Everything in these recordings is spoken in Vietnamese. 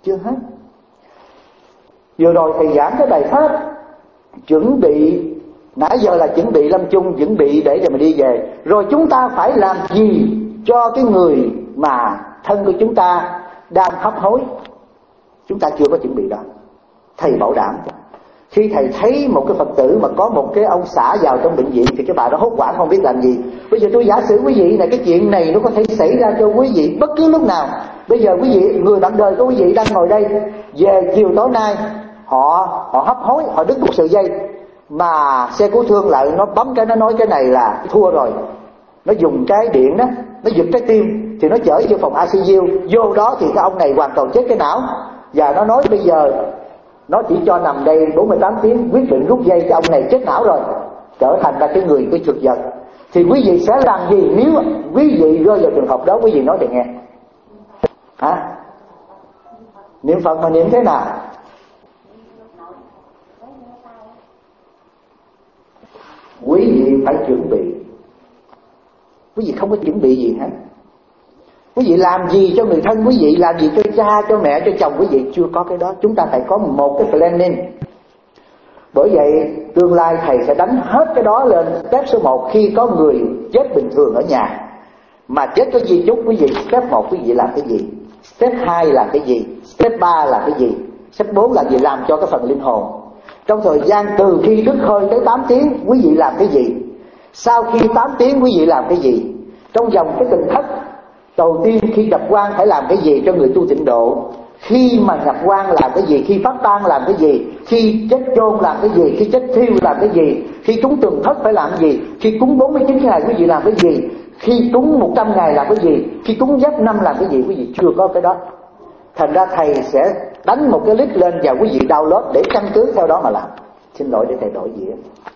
Chưa hết. Vừa rồi thầy giảng cái bài pháp chuẩn bị, nãy giờ là chuẩn bị lâm chung, chuẩn bị để mà đi về. Rồi chúng ta phải làm gì cho cái người mà thân của chúng ta đang hấp hối? Chúng ta chưa có chuẩn bị đó. Thầy bảo đảm, khi thầy thấy một cái Phật tử mà có một cái ông xã vào trong bệnh viện thì cái bà đó hốt hoảng không biết làm gì. Bây giờ tôi giả sử quý vị là cái chuyện này nó có thể xảy ra cho quý vị bất cứ lúc nào. Bây giờ quý vị, người bạn đời của quý vị đang ngồi đây, về chiều tối nay họ hấp hối, họ đứt một sợi dây, mà xe cứu thương lại nó bấm cái, nó nói cái này là thua rồi, nó dùng cái điện đó, nó giật cái tim, thì nó chở vô phòng ICU. Vô đó thì cái ông này hoàn toàn chết cái não, và nó nói bây giờ nó chỉ cho nằm đây 48 tiếng, quyết định rút dây cho ông này chết não rồi, trở thành ra cái người cái thực vật. Thì quý vị sẽ làm gì nếu quý vị rơi vào trường hợp đó? Quý vị nói để nghe. Hả? Niệm Phật mà niệm thế nào? Quý vị phải chuẩn bị. Quý vị không có chuẩn bị gì hết. Quý vị làm gì cho người thân quý vị, làm gì cho cha, cho mẹ, cho chồng quý vị, chưa có cái đó. Chúng ta phải có một cái planning. Bởi vậy tương lai thầy sẽ đánh hết cái đó lên. Step số 1, khi có người chết bình thường ở nhà mà chết có di chúc, quý vị step 1 quý vị làm cái gì, step 2 là cái gì, step 3 là cái gì, step 4 là gì, làm cho cái phần linh hồn. Trong thời gian từ khi đứt hơi tới 8 tiếng quý vị làm cái gì, sau khi 8 tiếng quý vị làm cái gì, trong vòng cái tình thất đầu tiên khi nhập quan phải làm cái gì cho người tu tịnh độ, khi mà nhập quan làm cái gì, khi phát tang làm cái gì, khi chết chôn làm cái gì, khi chết thiêu làm cái gì, khi cúng tường thất phải làm cái gì, khi cúng 49 ngày quý vị làm cái gì, khi cúng 100 ngày làm cái gì, khi cúng giáp năm làm cái gì. Quý vị chưa có cái đó. Thành ra thầy sẽ đánh một cái list lên và quý vị download để căn cứ theo đó mà làm. Xin lỗi để thầy đổi dĩa.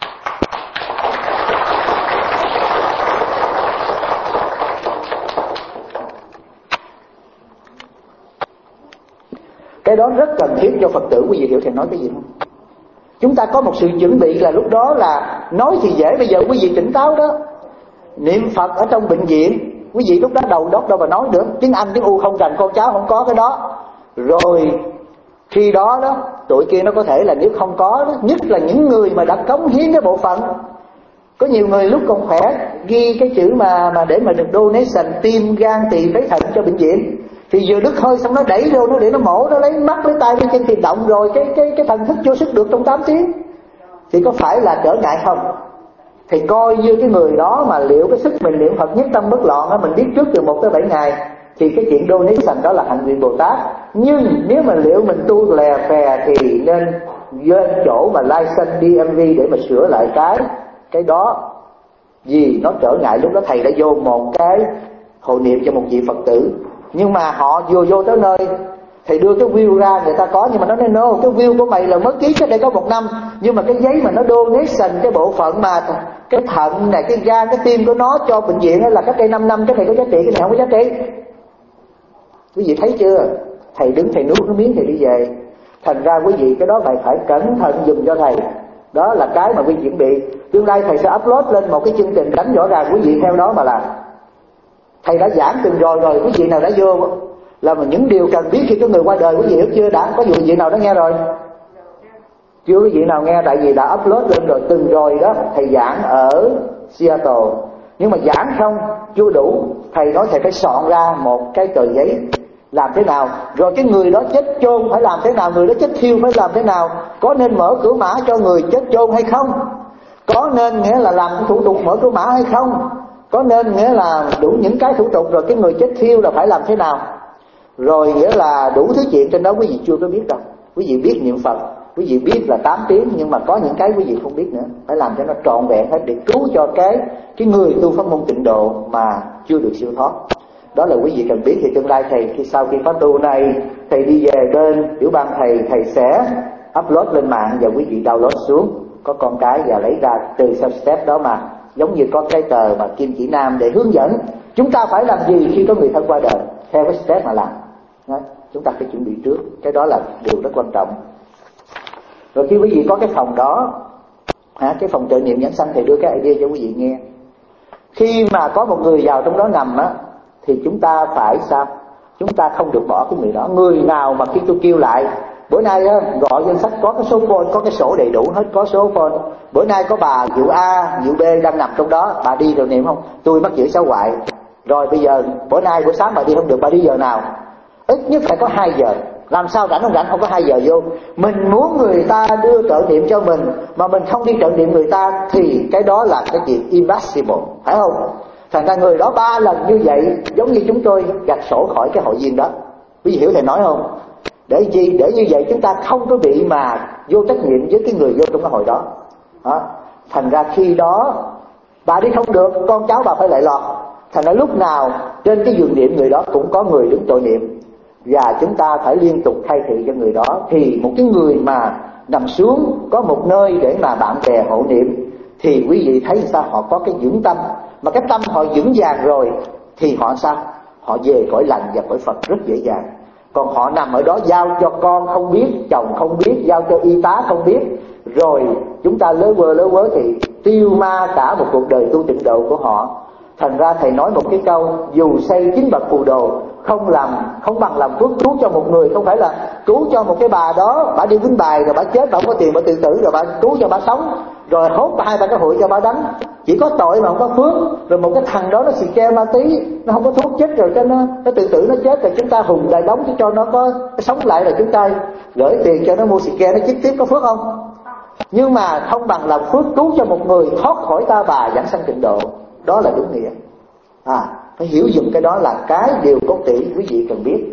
Cái đó rất cần thiết cho Phật tử. Quý vị hiểu thầy nói cái gì không? Chúng ta có một sự chuẩn bị là lúc đó là nói thì dễ. Bây giờ quý vị tỉnh táo đó, niệm Phật ở trong bệnh viện, quý vị lúc đó đầu đốc đâu mà nói được. Tiếng Anh tiếng U không rành, con cháu không có cái đó. Rồi khi đó đó tụi kia nó có thể là nếu không có đó, nhất là những người mà đã cống hiến cái bộ phận. Có nhiều người lúc còn khỏe ghi cái chữ mà để mà được donation tim, gan, tỳ, phế, thận cho bệnh viện, thì vừa đứt hơi xong nó đẩy vô nó để nó mổ, nó lấy mắt lấy tay lấy chân thì động rồi cái thần thức vô sức được trong 8 tiếng, thì có phải là trở ngại không? Thì coi như cái người đó mà liệu cái sức mình niệm Phật nhất tâm bất loạn đó, mình biết trước từ 1 tới 7 ngày, thì cái chuyện donation đó là hạnh nguyện Bồ Tát. Nhưng nếu mà liệu mình tu lè phè thì nên lên chỗ mà license DMV để mà sửa lại cái đó. Vì nó trở ngại, lúc đó thầy đã vô một cái hộ niệm cho một vị Phật tử, nhưng mà họ vừa vô tới nơi thầy đưa cái view ra, người ta có, nhưng mà nó nói no, cái view của mày là mới ký cách đây có 1 năm, nhưng mà cái giấy mà nó donation cái bộ phận mà cái thận này, cái gan, cái tim của nó cho bệnh viện là cách đây 5 năm, cái này có giá trị, cái này không có giá trị. Quý vị thấy chưa? Thầy đứng thầy nuốt cái miếng thầy đi về. Thành ra quý vị cái đó phải cẩn thận dùm cho thầy. Đó là cái mà quý vị chuẩn bị. Tương lai thầy sẽ upload lên một cái chương trình đánh rõ ràng, quý vị theo đó mà làm. Thầy đã giảng từng rồi, quý vị nào đã vô là mà những điều cần biết khi có người qua đời, quý vị hiểu chưa? Đã có quý vị nào đã nghe rồi? Chưa quý vị nào nghe, tại vì đã upload lên rồi từng rồi đó. Thầy giảng ở Seattle, nhưng mà giảng không chưa đủ, thầy nói thầy phải soạn ra một cái tờ giấy làm thế nào, rồi cái người đó chết chôn phải làm thế nào, người đó chết thiêu phải làm thế nào, có nên mở cửa mã cho người chết chôn hay không, có nên nghĩa là làm thủ tục mở cửa mã hay không, có nên nghĩa là đủ những cái thủ tục, rồi cái người chết thiêu là phải làm thế nào, rồi nghĩa là đủ thứ chuyện trên đó quý vị chưa có biết đâu. Quý vị biết niệm Phật, quý vị biết là 8 tiếng, nhưng mà có những cái quý vị không biết nữa, phải làm cho nó trọn vẹn hết để cứu cho cái người tu pháp môn tịnh độ mà chưa được siêu thoát. Đó là quý vị cần biết. Thì tương lai thầy khi sau khi phát tu này, thầy đi về bên tiểu bang thầy sẽ upload lên mạng và quý vị download xuống, có con cái và lấy ra từ step đó, mà giống như có cái tờ mà Kim Chỉ Nam để hướng dẫn chúng ta phải làm gì khi có người thân qua đời, theo cái step mà làm. Đó, chúng ta phải chuẩn bị trước, cái đó là điều rất quan trọng. Rồi khi quý vị có cái phòng đó, cái phòng trợ niệm nhãn sanh, thầy đưa cái idea cho quý vị nghe. Khi mà có một người vào trong đó nằm á, thì chúng ta phải sao? Chúng ta không được bỏ cái người đó. Người nào mà khi tôi kêu lại, bữa nay á, gọi danh sách có cái số phone, có cái sổ đầy đủ hết, có số phone. Bữa nay có bà Diệu A, Diệu B đang nằm trong đó, bà đi rồi niệm không? Tôi mắc giữ sáu hoại. Rồi bây giờ bữa nay buổi sáng bà đi không được, bà đi giờ nào? Ít nhất phải có 2 giờ. Làm sao rảnh không có 2 giờ vô. Mình muốn người ta đưa trợ niệm cho mình mà mình không đi trợ niệm người ta thì cái đó là cái chuyện impossible, phải không? Thành ra người đó 3 lần như vậy, giống như chúng tôi gạch sổ khỏi cái hội viên đó. Quý vị hiểu thầy nói không? Để gì? Để như vậy chúng ta không có bị mà vô trách nhiệm với cái người vô trong cái hội đó. Thành ra khi đó bà đi không được, con cháu bà phải lại lọt. Thành ra lúc nào trên cái giường niệm người đó cũng có người đứng tội niệm, và chúng ta phải liên tục khai thị cho người đó. Thì một cái người mà nằm xuống có một nơi để mà bạn bè hộ niệm thì quý vị thấy sao? Họ có cái vững tâm, mà cái tâm họ vững vàng rồi thì họ sao? Họ về cõi lành và cõi Phật rất dễ dàng. Còn họ nằm ở đó giao cho con không biết, chồng không biết, giao cho y tá không biết, rồi chúng ta lớ quơ thì tiêu ma cả một cuộc đời tu tịnh độ của họ. Thành ra thầy nói một cái câu: dù xây 9 bậc phù đồ, không bằng làm phước cứu cho một người. Không phải là cứu cho một cái bà đó, bà đi quýnh bài rồi bà chết, bà không có tiền bà tự tử, rồi bà cứu cho bà sống, rồi hốt 2-3 cái hụi cho bà đánh. Chỉ có tội mà không có phước. Rồi một cái thằng đó nó xì ke ma tí, nó không có thuốc chết rồi cho nó tự tử nó chết, rồi chúng ta hùng lại đóng cho nó có sống lại, rồi chúng ta gửi tiền cho nó mua xì ke nó chích tiếp, có phước không? Nhưng mà không bằng làm phước cứu cho một người thoát khỏi ta bà, giảng sanh tịnh độ. Đó là đúng nghĩa. Phải hiểu dùm cái đó là cái điều cốt tủy quý vị cần biết.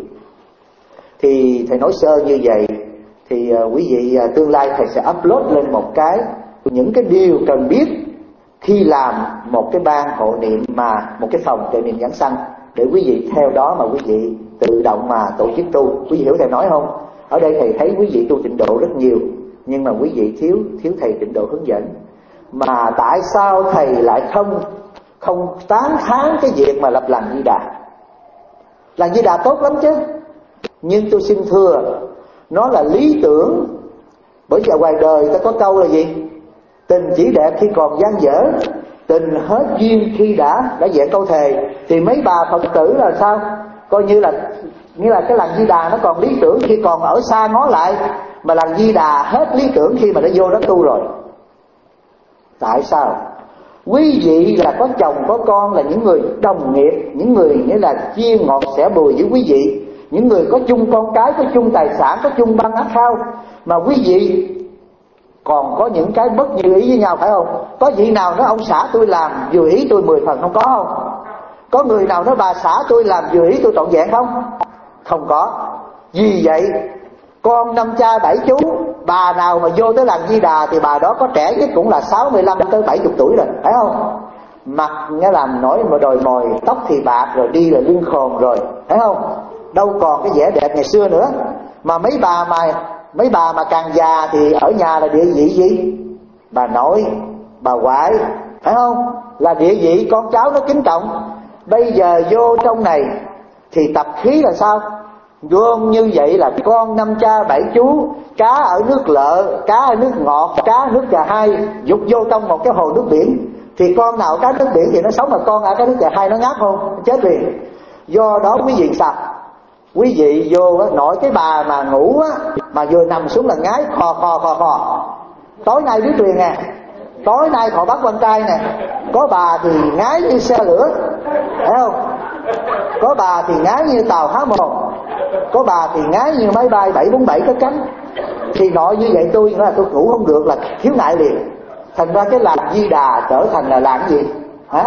Thì thầy nói sơ như vậy. Thì quý vị tương lai thầy sẽ upload lên một cái những cái điều cần biết khi làm một cái ban hộ niệm, mà một cái phòng trợ niệm giảng sanh, để quý vị theo đó mà quý vị tự động mà tổ chức tu. Quý vị hiểu thầy nói không? Ở đây thầy thấy quý vị tu tịnh độ rất nhiều, nhưng mà quý vị thiếu thầy tịnh độ hướng dẫn. Mà tại sao thầy lại không tán thán cái việc mà lập làng Di Đà? Làng Di Đà tốt lắm chứ, nhưng tôi xin thưa, nó là lý tưởng. Bởi vì ngoài đời ta có câu là gì? Tình chỉ đẹp khi còn dang dở, tình hết duyên khi đã vẹn câu thề. Thì mấy bà Phật tử là sao? Coi như là cái làng Di Đà nó còn lý tưởng khi còn ở xa ngó lại, mà làng Di Đà hết lý tưởng khi mà đã vô đó tu rồi. Tại sao? Quý vị là có chồng có con, là những người đồng nghiệp, những người nghĩa là chia ngọt sẻ bùi với quý vị, những người có chung con cái, có chung tài sản, có chung băng ác khao, mà quý vị còn có những cái bất như ý với nhau, phải không? Có vị nào nói ông xã tôi làm vừa ý tôi 10 phần, không có không? Có người nào nói bà xã tôi làm vừa ý tôi trọn vẹn không? Không có. Vì vậy con 5 cha 7 chú, bà nào mà vô tới làng Di Đà thì bà đó có trẻ nhất cũng là 65 tới 70 tuổi rồi, phải không? Mặt nghe làm nổi mà đồi mồi, tóc thì bạc rồi, đi là lưng khòn rồi, phải không? Đâu còn cái vẻ đẹp ngày xưa nữa. Mà mấy bà mà càng già thì ở nhà là địa vị gì? Bà nội, bà ngoại, phải không? Là địa vị con cháu nó kính trọng. Bây giờ vô trong này thì tập khí là sao? Gom như vậy là con 5 cha 7 chú, cá ở nước lợ, cá ở nước ngọt, cá ở nước Trà Hai, dục vô trong một cái hồ nước biển. Thì con nào cá nước biển thì nó sống, mà con ở cái nước Trà Hai nó ngáp không? Nó chết liền. Do đó quý vị sao? Quý vị vô á, nội cái bà mà ngủ á, mà vừa nằm xuống là ngái khò. Tối nay biết truyền nè, tối nay họ bắt con trai nè, có bà thì ngái như xe lửa, thấy không? Có bà thì ngái như tàu há mồm, có bà thì ngái như máy bay 747 có cánh. Thì nội như vậy tôi ngủ không được là thiếu nại liền. Thành ra cái làng Di Đà trở thành là làng gì? Hả?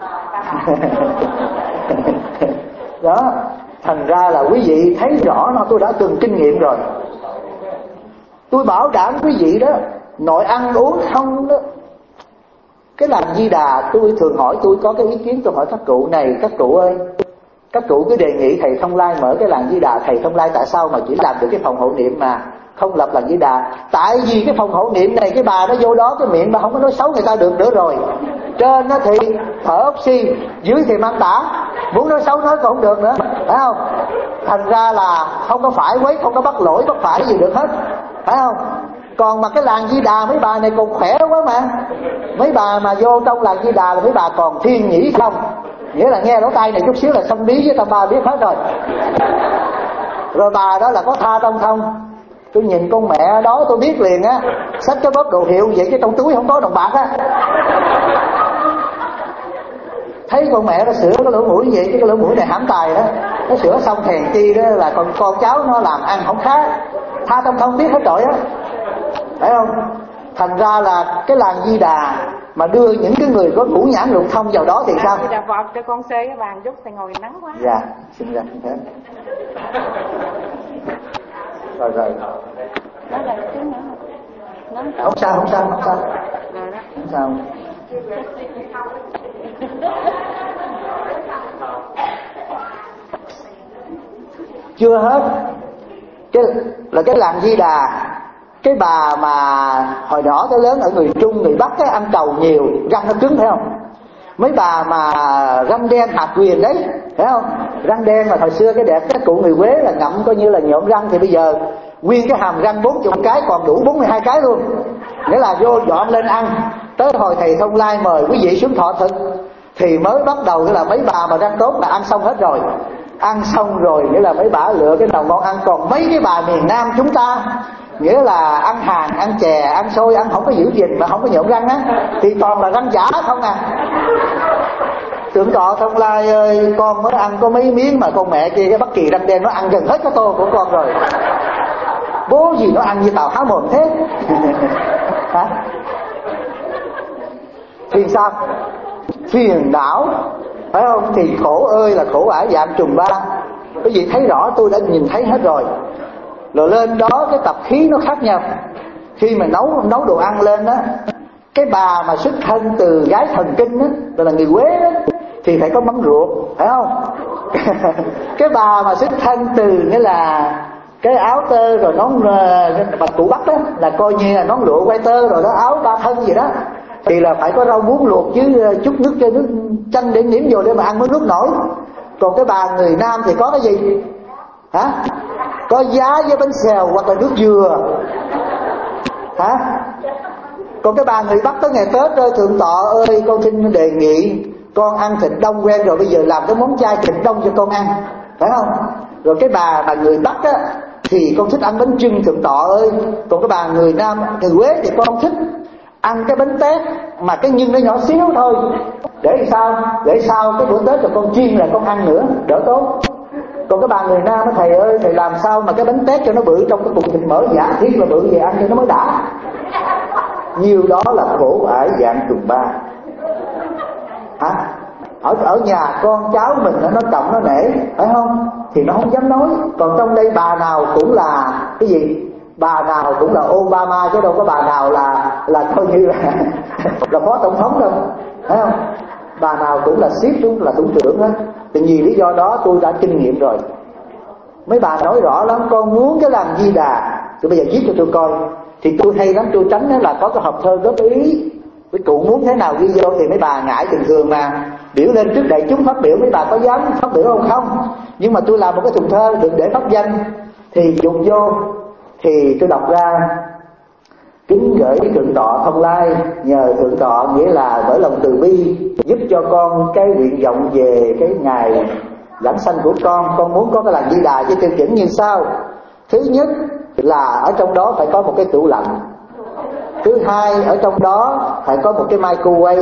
Đó. Thành ra là quý vị thấy rõ nó, tôi đã từng kinh nghiệm rồi. Tôi bảo đảm quý vị đó, nội ăn uống không đó. Cái làng Di Đà tôi thường hỏi, tôi có cái ý kiến, tôi hỏi các cụ này: các cụ ơi, các cụ cứ đề nghị thầy Thông Lai mở cái làng Di Đà. Thầy Thông Lai tại sao mà chỉ làm được cái phòng hộ niệm mà không lập làng Di Đà? Tại vì cái phòng hộ niệm này, cái bà nó vô đó cái miệng bà không có nói xấu người ta được nữa rồi. Trên nó thì thở oxy, dưới thì mang tả, muốn nói xấu nói còn không được nữa, phải không? Thành ra là không có phải quấy, không có bắt lỗi bắt phải gì được hết, phải không? Còn mà cái làng Di Đà mấy bà này còn khỏe quá mà. Mấy bà mà vô trong làng Di Đà là mấy bà còn thiên nhĩ không, Nghĩa là nghe lỗ tai này chút xíu là xong bí với tam ba biết hết rồi. Rồi bà đó là có tha tâm thông. Tôi nhìn con mẹ đó tôi biết liền á, xách cái bóp đồ hiệu vậy chứ trong túi không có đồng bạc á. Thấy con mẹ nó sửa cái lỗ mũi vậy, cái lỗ mũi này hãm tài đó, nó sửa xong hèn chi đó là con cháu nó làm ăn không khá. Tha tâm thông biết hết rồi á, phải không? Thành ra là cái làng Di Đà mà đưa những cái người có ngũ nhãn lục thông vào đó thì sao? Di Đà Phật cho con xê cái bàn chút, thầy ngồi nắng quá. Dạ, xin ra thế. Rồi. Nói là chút nữa. Không sao. Không sao. Chưa hết. Cái làng Di Đà, cái bà mà hồi nhỏ tới lớn ở người Trung, người Bắc á, ăn trầu nhiều, răng nó cứng, phải không? Mấy bà mà răng đen hạt quyền đấy, phải không? Răng đen mà hồi xưa cái đẹp các cụ người Quế là ngậm coi như là nhộm răng, thì bây giờ nguyên cái hàm răng 40 cái còn đủ 42 cái luôn. Nghĩa là vô dọn lên ăn. Tới hồi thầy Thông Lai mời quý vị xuống thọ thực thì mới bắt đầu là mấy bà mà răng tốt là ăn xong hết rồi. Ăn xong rồi nghĩa là mấy bà lựa cái đầu ngon ăn. Còn mấy cái bà miền Nam chúng ta nghĩa là ăn hàng, ăn chè, ăn xôi, ăn không có giữ gìn mà không có nhộm răng á, thì toàn là răng giả không à. Thượng tọa Thông Lai ơi, con mới ăn có mấy miếng mà con mẹ kia cái Bất Kỳ răng đen nó ăn gần hết cái tô của con rồi. Bố gì nó ăn như tàu há mồm thế. Hả? Thì sao? Phiền não, phải không? Thì khổ ơi là khổ ải dạng trùng ba. Quý vị thấy rõ, tôi đã nhìn thấy hết rồi. Rồi lên đó cái tập khí nó khác nhau. Khi mà nấu đồ ăn lên á, cái bà mà xuất thân từ gái thần kinh á, là người Quế đó, thì phải có mắm ruột, phải không? Cái bà mà xuất thân từ nghĩa là cái áo tơ rồi nón bạch cụ Bắc đó, là coi như là nón lụa quay tơ rồi đó, áo ba thân gì đó, thì là phải có rau muống luộc chứ chút nước cho nước chanh để nếm vô để mà ăn mới nuốt nổi. Còn cái bà người Nam thì có cái gì? Hả? Có giá với bánh xèo hoặc là nước dừa. Hả? Còn cái bà người Bắc tới ngày Tết ơi, thượng tọa ơi, con xin đề nghị con ăn thịt đông quen rồi, bây giờ làm cái món chay thịt đông cho con ăn, phải không? Rồi cái bà người Bắc á thì con thích ăn bánh chưng, thượng tọa ơi. Còn cái bà người Nam, người Quế thì con thích ăn cái bánh tét mà cái nhân nó nhỏ xíu thôi. Để sao cái bữa Tết rồi con chiên là con ăn nữa, đỡ tốt. Còn cái bà người Nam á, thầy ơi, thầy làm sao mà cái bánh tét cho nó bự trong cái cục thịt mỡ giả thiết là bự về ăn cho nó mới đã. Nhiều đó là khổ ải dạng trùng ba. Hả? Ở nhà con cháu mình nó trọng nó nể, phải không? Thì nó không dám nói. Còn trong đây bà nào cũng là cái gì? Bà nào cũng là Obama chứ đâu có bà nào là coi như là phó tổng thống đâu, phải không? Bà nào cũng là ship xuống là thủ trưởng hết. Thì vì lý do đó tôi đã kinh nghiệm rồi. Mấy bà nói rõ lắm, con muốn cái làng Di Đà thì bây giờ viết cho tôi coi. Thì tôi hay lắm, tôi tránh là có cái hộp thơ góp ý. Với cụ muốn thế nào ghi vô thì mấy bà ngại bình thường mà. Biểu lên trước đại chúng phát biểu, mấy bà có dám phát biểu không? Nhưng mà tôi làm một cái thùng thơ đừng để pháp danh thì dùng vô. Thì tôi đọc ra: kính gửi thượng tọa Thông Lai, nhờ thượng tọa nghĩa là bởi lòng từ bi giúp cho con cái nguyện vọng về cái ngày giảng sanh của con muốn có cái làng Di Đà với tiêu chuẩn như sau. Thứ nhất là ở trong đó phải có một cái tủ lạnh. Thứ hai, ở trong đó phải có một cái microwave.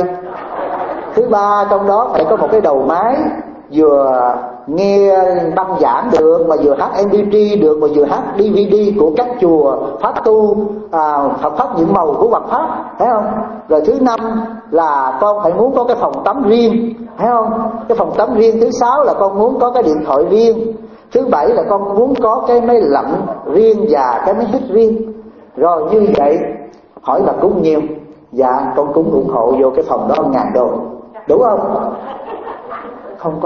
Thứ ba, trong đó phải có một cái đầu máy vừa nghe băng giảng được, mà vừa hát MP3 được, mà vừa hát DVD của các chùa Pháp tu Phật Pháp nhiệm màu của Phật Pháp, thấy không? Rồi thứ năm là con phải muốn có cái phòng tắm riêng, thấy không? Cái phòng tắm riêng. Thứ sáu là con muốn có cái điện thoại riêng. Thứ bảy là con muốn có cái máy lạnh riêng và cái máy hít riêng. Rồi như vậy hỏi là cúng nhiêu? Dạ con cúng ủng hộ vô cái phòng đó $1.000. Đủ không? Không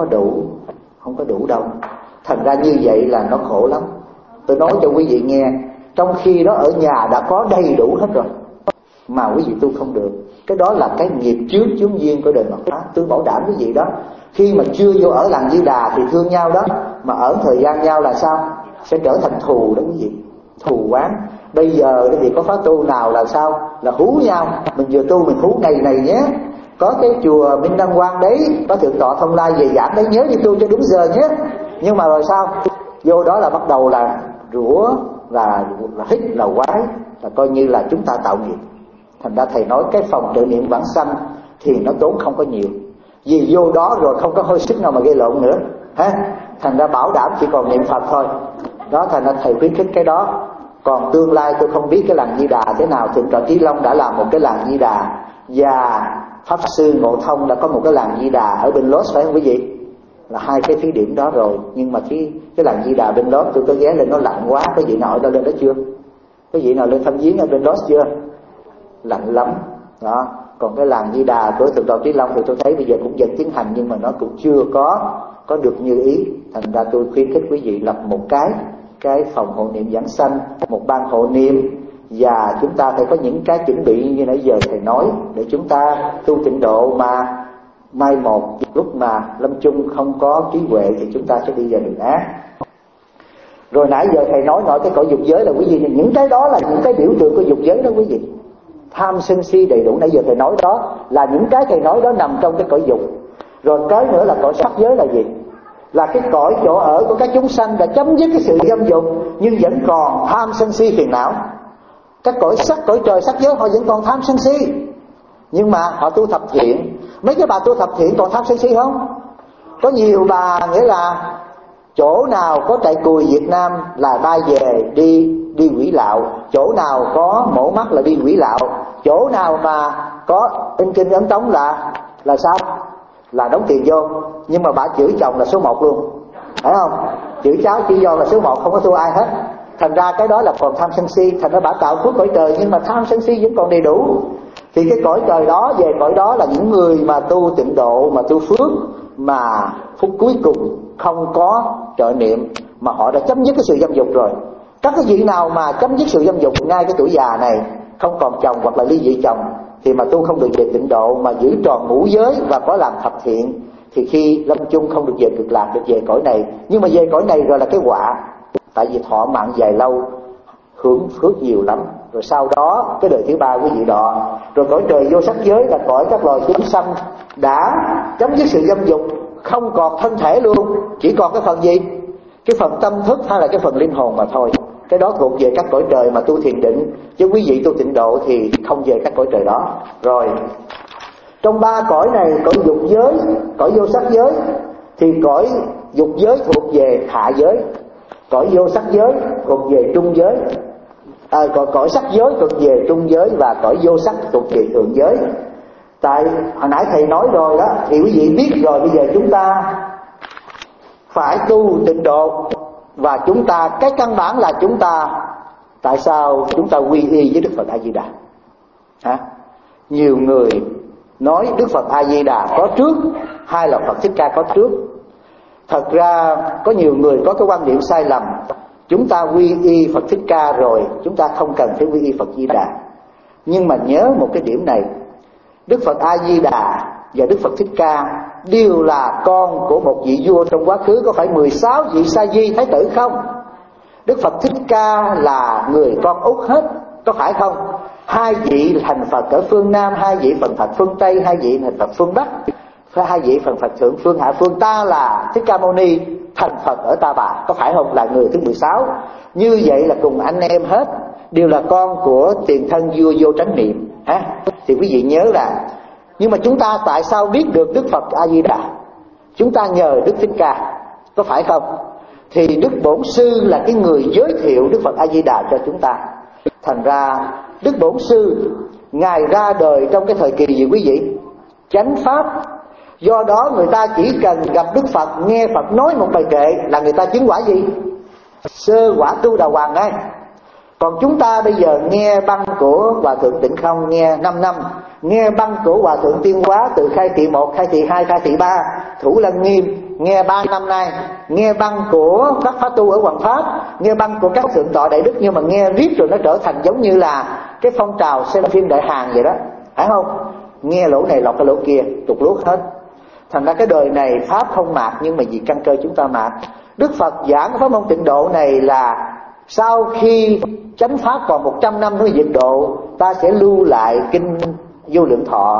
có đủ đâu. Thành ra như vậy là nó khổ lắm. Tôi nói cho quý vị nghe, trong khi đó ở nhà đã có đầy đủ hết rồi mà quý vị tu không được. Cái đó là cái nghiệp chướng chướng duyên của đời Phật Pháp. Tôi bảo đảm quý vị đó, khi mà chưa vô ở làng Di Đà thì thương nhau đó, mà ở thời gian nhau là sao? Sẽ trở thành thù đó quý vị, thù oán. Bây giờ quý vị có pháp tu nào là sao? Là hú nhau, mình vừa tu mình hú ngày này nhé, có cái chùa Minh Đăng Quang đấy, có thượng tọa Thông Lai về giảng đấy, nhớ đi tu cho đúng giờ nhé. Nhưng mà rồi sao? Vô đó là bắt đầu là rủa, là hít, là quái, là coi như là chúng ta tạo nghiệp. Thành ra thầy nói cái phòng trợ niệm vãng sanh thì nó tốn không có nhiều, vì vô đó rồi không có hơi sức nào mà gây lộn nữa ha. Thành ra bảo đảm chỉ còn niệm Phật thôi đó. Thành ra thầy khuyến khích cái đó. Còn tương lai tôi không biết cái làng Di Đà thế nào. Thượng tọa Trí Long đã làm một cái làng Di Đà, và Pháp Sư Ngộ Thông đã có một cái làng Di Đà ở bên Los, phải không quý vị? Là hai cái thí điểm đó rồi. Nhưng mà cái làng Di Đà bên Los tôi có ghé lên, nó lạnh quá. Có vị nào ở đó lên đó chưa? Có vị nào lên thăm viếng ở bên Los chưa? Lạnh lắm đó. Còn cái làng Di Đà của Thượng tọa Trí Long thì tôi thấy bây giờ cũng dần tiến hành, nhưng mà nó cũng chưa có được như ý. Thành ra tôi khuyến khích quý vị lập một cái phòng hộ niệm giảng sanh, một ban hộ niệm, và chúng ta phải có những cái chuẩn bị như nãy giờ thầy nói, để chúng ta tu tịnh độ mà mai một lúc mà lâm chung không có trí huệ thì chúng ta sẽ đi vào đường ác. Rồi nãy giờ thầy nói cái cõi dục giới là quý vị, những cái đó là những cái biểu tượng của dục giới đó quý vị. Tham sân si đầy đủ, nãy giờ thầy nói đó là những cái thầy nói đó nằm trong cái cõi dục. Rồi cái nữa là cõi sắc giới là gì? Là cái cõi chỗ ở của các chúng sanh đã chấm dứt cái sự dâm dục nhưng vẫn còn tham sân si phiền não. Các cõi sắc, cõi trời sắc giới họ vẫn còn tham sân si, nhưng mà họ tu thập thiện. Mấy cái bà tu thập thiện còn tham sân si không? Có nhiều bà nghĩa là chỗ nào có trại cùi Việt Nam là bay về đi quỷ lạo, chỗ nào có mổ mắt là đi quỷ lạo, chỗ nào mà có in kinh ấn tống là sao? Là đóng tiền vô. Nhưng mà bà chửi chồng là số 1 luôn, phải không? Chửi cháu chỉ do là số 1, không có thua ai hết. Thành ra cái đó là còn tham sân si. Thành ra bà tạo phước cõi trời nhưng mà tham sân si vẫn còn đầy đủ. Thì cái cõi trời đó, về cõi đó là những người mà tu tịnh độ, mà tu phước, mà phút cuối cùng không có trợ niệm, mà họ đã chấm dứt cái sự dâm dục rồi. Các cái vị nào mà chấm dứt sự dâm dục ngay cái tuổi già này, không còn chồng hoặc là ly dị chồng, thì mà tu không được về tịnh độ, mà giữ tròn ngũ giới và có làm thập thiện, thì khi lâm chung không được về cực lạc, được về cõi này. Nhưng mà về cõi này rồi là cái họa, tại vì thọ mạng dài lâu, hưởng phước nhiều lắm. Rồi sau đó cái đời thứ ba quý vị đọ. Rồi cõi trời vô sắc giới là cõi các loài chúng sanh đã chấm dứt sự dâm dục, không còn thân thể luôn, chỉ còn cái phần gì? Cái phần tâm thức hay là cái phần linh hồn mà thôi. Cái đó thuộc về các cõi trời mà tu thiền định, chứ quý vị tu tịnh độ thì không về các cõi trời đó. Rồi trong ba cõi này, cõi dục giới, cõi vô sắc giới, thì cõi dục giới thuộc về hạ giới, cõi vô sắc giới thuộc về trung giới, cõi sắc giới thuộc về trung giới, và cõi vô sắc thuộc về thượng giới. Tại hồi nãy thầy nói rồi đó, thì quý vị biết rồi. Bây giờ chúng ta phải tu tịnh độ, và chúng ta, cái căn bản là chúng ta, tại sao chúng ta quy y với Đức Phật A Di Đà? Nhiều người nói Đức Phật A Di Đà có trước hay là Phật Thích Ca có trước. Thật ra có nhiều người có cái quan điểm sai lầm. Chúng ta quy y Phật Thích Ca rồi, chúng ta không cần phải quy y Phật Di Đà. Nhưng mà nhớ một cái điểm này, Đức Phật A Di Đà và Đức Phật Thích Ca đều là con của một vị vua trong quá khứ. Có phải 16 vị Sa Di Thái tử không? Đức Phật Thích Ca là người con út hết, có phải không? 2 vị thành Phật ở phương Nam, 2 vị thành Phật phương Tây, 2 vị thành Phật phương Bắc, 2 vị thành Phật thượng phương hạ phương. Ta là Thích Ca Mâu Ni thành Phật ở Ta Bà, có phải không? Là người thứ 16. Như vậy là cùng anh em hết, đều là con của tiền thân vua Vô Tránh Niệm. Thì quý vị nhớ là, nhưng mà chúng ta tại sao biết được Đức Phật A Di Đà? Chúng ta nhờ Đức Thích Ca, có phải không? Thì Đức Bổn Sư là cái người giới thiệu Đức Phật A Di Đà cho chúng ta. Thành ra Đức Bổn Sư Ngài ra đời trong cái thời kỳ gì quý vị? Chánh Pháp. Do đó người ta chỉ cần gặp Đức Phật, nghe Phật nói một bài kệ là người ta chứng quả gì? Sơ quả Tu Đà Hoàng ngay. Còn chúng ta bây giờ nghe băng của Hòa Thượng Tịnh Không nghe 5 năm, nghe băng của Hòa Thượng Tiên Hóa từ khai thị 1, khai thị 2, khai thị 3, Thủ Lăng Nghiêm nghe 3 năm nay, nghe băng của các pháp tu ở Hoàng Pháp, nghe băng của các thượng tọa Đại Đức, nhưng mà nghe riết rồi nó trở thành giống như là cái phong trào xem phim Đại Hàn vậy đó, phải không? Nghe lỗ này lọt cái lỗ kia, tụt luốt hết. Thành ra cái đời này Pháp không mạt, nhưng mà vì căn cơ chúng ta mạt. Đức Phật giảng cái pháp môn tịnh độ này là sau khi chánh Pháp còn 100 năm mới diệt độ, ta sẽ lưu lại kinh Vô Lượng Thọ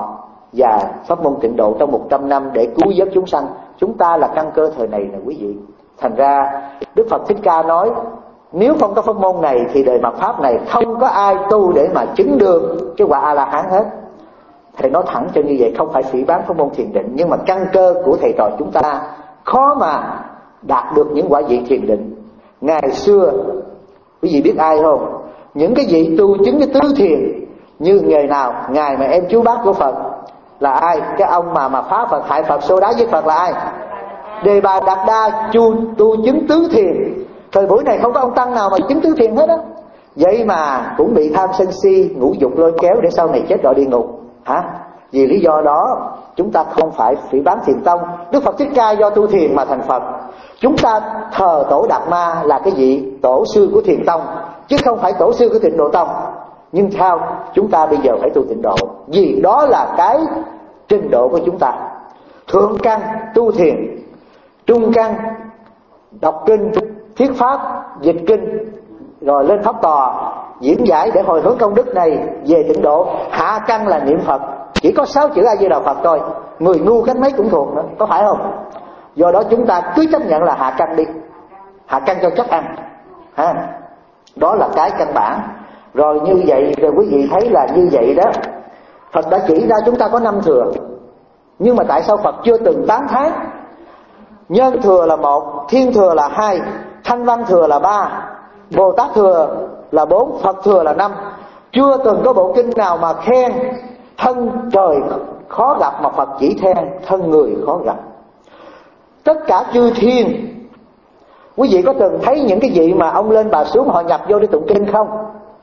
và pháp môn tịnh độ trong 100 năm để cứu vớt chúng sanh. Chúng ta là căn cơ thời này nè quý vị. Thành ra Đức Phật Thích Ca nói nếu không có pháp môn này thì đời mạt pháp này không có ai tu để mà chứng được cái quả A-la-hán hết. Thầy nói thẳng cho như vậy, không phải phỉ báng pháp môn thiền định, nhưng mà căn cơ của thầy trò chúng ta khó mà đạt được những quả vị thiền định. Ngày xưa quý vị biết ai không? Những cái vị tu chứng cái tứ thiền như ngày nào? Ngày mà em chú bác của Phật là ai? Cái ông mà phá Phật hại Phật xô đá với Phật là ai? Đề Bà Đạt Đa tu chứng tứ thiền. Thời buổi này không có ông tăng nào mà chứng tứ thiền hết á. Vậy mà cũng bị tham sân si ngũ dục lôi kéo để sau này chết đọa địa ngục hả? Vì lý do đó chúng ta không phải phỉ báng thiền tông. Đức Phật Thích Ca do tu thiền mà thành Phật. Chúng ta thờ Tổ Đạt Ma là cái vị tổ sư của thiền tông, chứ không phải tổ sư của tịnh độ tông. Nhưng sao chúng ta bây giờ phải tu tịnh độ? Vì đó là cái trình độ của chúng ta. Thượng căn tu thiền, trung căn đọc kinh, thuyết pháp, dịch kinh, rồi lên pháp tòa diễn giải để hồi hướng công đức này về tịnh độ. Hạ căn là niệm Phật, chỉ có 6 chữ A Di Đà Phật thôi. Người ngu cách mấy cũng thuộc nữa, có phải không? Do đó chúng ta cứ chấp nhận là hạ căn đi, hạ căn cho chắc ăn ha. Đó là cái căn bản. Rồi như vậy rồi quý vị thấy là như vậy đó, Phật đã chỉ ra chúng ta có 5 thừa. Nhưng mà tại sao Phật chưa từng tán thán? Nhân thừa là 1, thiên thừa là 2, thanh văn thừa là 3, Bồ Tát thừa là 4, Phật thừa là 5. Chưa từng có bộ kinh nào mà khen thân trời khó gặp mà Phật chỉ khen thân người khó gặp. Tất cả chư thiên, quý vị có từng thấy những cái vị mà ông lên bà xuống họ nhập vô để tụng kinh không?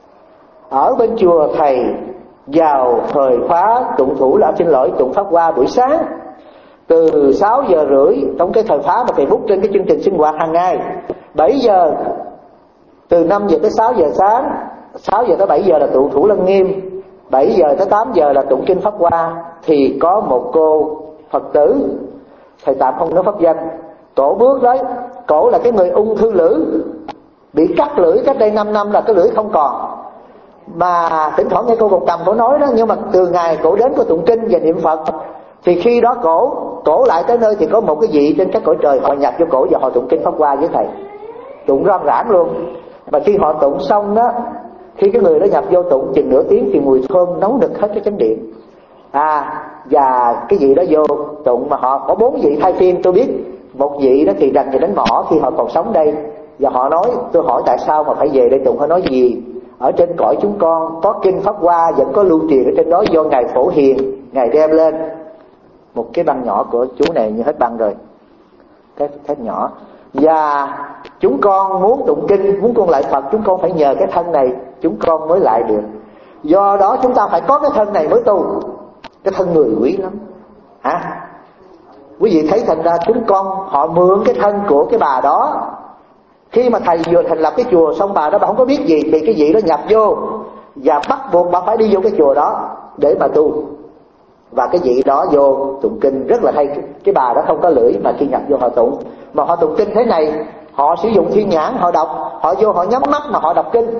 Ở bên chùa thầy vào thời khóa tụng thủ là tụng pháp hoa buổi sáng từ 6 giờ rưỡi trong cái thời khóa mà thầy bút trên cái chương trình sinh hoạt hàng ngày. 7 giờ từ 5 giờ tới 6 giờ sáng, 6 giờ tới 7 giờ là tụng thủ lăng nghiêm, 7 giờ tới 8 giờ là tụng kinh pháp hoa. Thì có một cô Phật tử, thầy tạm không nói pháp danh, cổ bước đấy. Cổ là cái người ung thư lưỡi, bị cắt lưỡi cách đây 5 năm là cái lưỡi không còn. Mà thỉnh thoảng nghe cô còn cầm cổ nói đó. Nhưng mà từ ngày cổ đến cô tụng kinh và niệm Phật thì khi đó cổ lại tới nơi thì có một cái vị trên các cõi trời họ nhập vô cổ và họ tụng kinh pháp hoa với thầy, tụng râm rãng luôn. Mà khi họ tụng xong đó, khi cái người đó nhập vô tụng chừng nửa tiếng thì mùi thơm nấu nực hết cái chánh điện. Và cái vị đó vô tụng mà họ có 4 vị thay phiên. Tôi biết một vị đó thì rành về đánh mỏ khi họ còn sống đây, và họ nói, tôi hỏi tại sao mà phải về đây tụng. Họ nói gì ở trên cõi chúng con có kinh pháp hoa vẫn có lưu truyền ở trên đó, do ngài Phổ Hiền ngài đem lên. Một cái băng nhỏ của chú này như hết băng rồi, cái thép nhỏ. Và chúng con muốn tụng kinh, muốn cung lại Phật, chúng con phải nhờ cái thân này chúng con mới lại được. Do đó chúng ta phải có cái thân này mới tu. Cái thân người quý lắm hả? Quý vị thấy thành ra chúng con họ mượn cái thân của cái bà đó. Khi mà thầy vừa thành lập cái chùa xong, bà đó bà không có biết gì thì cái vị đó nhập vô và bắt buộc bà phải đi vô cái chùa đó để mà tu. Và cái vị đó vô tụng kinh rất là hay. Cái bà đó không có lưỡi mà khi nhập vô họ tụng. Mà họ tụng kinh thế này, họ sử dụng thiên nhãn họ đọc, họ vô họ nhắm mắt mà họ đọc kinh.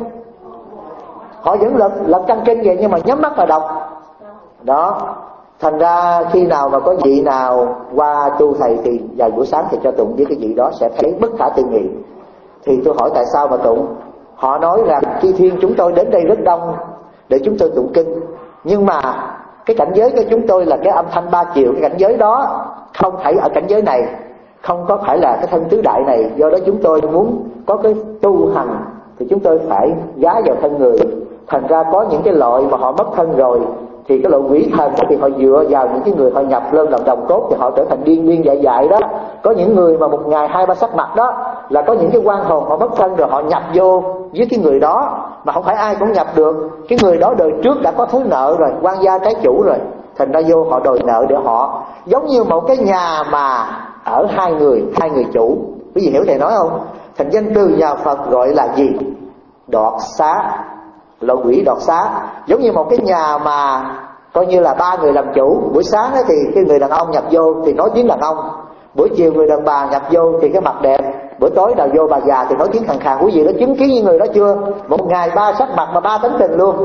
Họ vẫn lật căn kinh vậy nhưng mà nhắm mắt mà đọc. Đó. Thành ra khi nào mà có vị nào qua tu thầy thì vài buổi sáng thì cho tụng với cái vị đó sẽ thấy bất khả tư nghị. Thì tôi hỏi tại sao mà tụng? Họ nói rằng chư thiên chúng tôi đến đây rất đông để chúng tôi tụng kinh, nhưng mà cái cảnh giới của chúng tôi là cái âm thanh 3 chiều. Cái cảnh giới đó không thể ở cảnh giới này, không có phải là cái thân tứ đại này. Do đó chúng tôi muốn có cái tu hành thì chúng tôi phải gá vào thân người. Thành ra có những cái loại mà họ mất thân rồi thì cái loại quỷ thần thì họ dựa vào những cái người họ nhập lên làm đồng cốt thì họ trở thành điên dại đó. Có những người mà một ngày 2-3 sắc mặt đó là có những cái oan hồn họ mất thân rồi họ nhập vô với cái người đó, mà không phải ai cũng nhập được. Cái người đó đời trước đã có thứ nợ rồi, quan gia trái chủ rồi, thành ra vô họ đòi nợ để họ giống như một cái nhà mà ở hai người chủ. Quý vị hiểu thầy nói không? Thành danh từ nhà Phật gọi là gì? Đoạt xá, là quỷ đoạt xá. Giống như một cái nhà mà coi như là 3 người làm chủ. Buổi sáng thì cái người đàn ông nhập vô thì nói tiếng đàn ông, buổi chiều người đàn bà nhập vô thì cái mặt đẹp, bữa tối nào vô bà già thì nói tiếng khàn khàn. Quý vị đã chứng kiến những người đó chưa? Một ngày 3 sắc mặt mà 3 tánh tình luôn.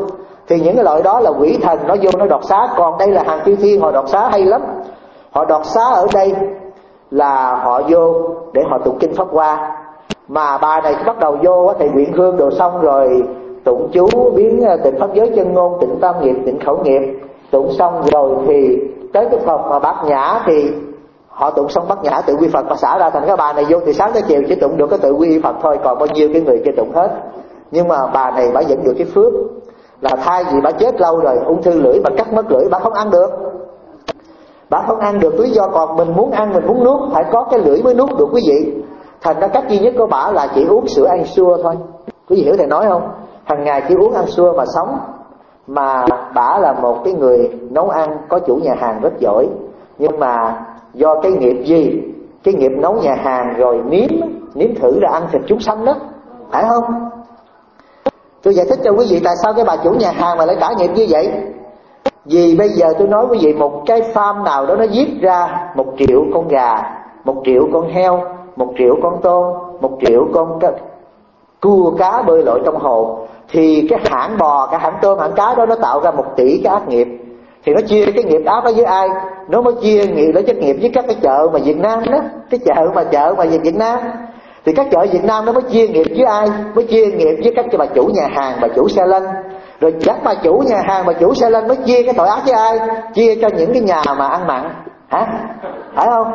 thì những cái loại đó là quỷ thần nó vô nó đoạt xá. Còn đây là hàng chư thiên, họ đoạt xá hay lắm. Họ đoạt xá ở đây là họ vô để họ tụng kinh Pháp Hoa. Mà bà này bắt đầu vô thì nguyện hương đồ xong rồi tụng chú biến tịnh pháp giới chân ngôn, tịnh tam nghiệp, tịnh khẩu nghiệp. Tụng xong rồi thì tới cái phần mà bát nhã thì họ tụng xong bát nhã tự quy Phật và xả ra. Thành cái bà này vô thì sáng tới chiều chỉ tụng được cái tự quy Phật thôi, còn bao nhiêu cái người kia tụng hết. Nhưng mà bà này bà vẫn được cái phước là thay vì bà chết lâu rồi ung thư lưỡi, bà cắt mất lưỡi, bà không ăn được. Bà không ăn được lý do còn mình muốn ăn, mình muốn nuốt phải có cái lưỡi mới nuốt được quý vị. Thành ra cách duy nhất của bà là chỉ uống sữa ăn xua thôi. Quý vị hiểu thầy nói không? Hàng ngày chỉ uống ăn xua mà sống. Mà bà là một cái người nấu ăn, có chủ nhà hàng rất giỏi. Nhưng mà do cái nghiệp gì? Cái nghiệp nấu nhà hàng rồi nếm thử ra ăn thịt chúng sanh đó, phải không? Tôi giải thích cho quý vị tại sao cái bà chủ nhà hàng mà lại trả nghiệp như vậy. Vì bây giờ tôi nói quý vị, một cái farm nào đó nó giết ra 1 triệu con gà, 1 triệu con heo, 1 triệu con tôm, 1 triệu con cua cá bơi lội trong hồ, thì cái hãng bò, cái hãng tôm, hãng cá đó nó tạo ra 1 tỷ cái ác nghiệp. Thì nó chia cái nghiệp ác đó với ai? Nó mới chia nghiệp lấy trách nghiệp với các cái chợ mà Việt Nam đó, cái chợ mà về Việt Nam. Thì các chợ Việt Nam nó mới chia nghiệp với ai? Mới chia nghiệp với các bà chủ nhà hàng, bà chủ xe lăn. Rồi các bà chủ nhà hàng, bà chủ xe lăn mới chia cái tội ác với ai? Chia cho những cái nhà mà ăn mặn. Hả? Phải không?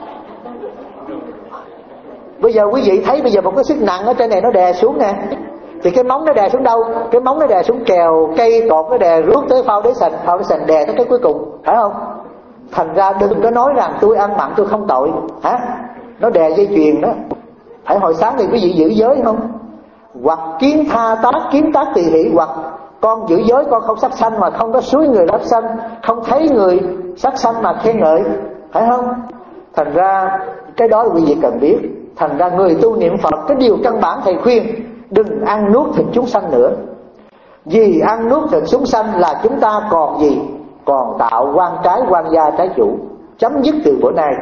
Bây giờ quý vị thấy bây giờ một cái sức nặng ở trên này nó đè xuống nè, thì cái móng nó đè xuống đâu? Cái móng nó đè xuống kèo cây cột, nó đè rút tới foundation đè tới cái cuối cùng, phải không? Thành ra đừng có nói rằng tôi ăn mặn tôi không tội. Hả? Nó đè dây chuyền đó. Phải hồi sáng thì quý vị giữ giới không? Hoặc kiến tha tác, kiến tác tỳ hỷ. Hoặc con giữ giới, con không sát sanh mà không có xúi người sát sanh, không thấy người sát sanh mà khen ngợi, phải không? Thành ra cái đó quý vị cần biết. Thành ra người tu niệm Phật, cái điều căn bản thầy khuyên đừng ăn nuốt thịt chúng sanh nữa. Vì ăn nuốt thịt chúng sanh là chúng ta còn gì? Còn tạo quan trái, quan gia trái chủ. Chấm dứt từ bữa nay.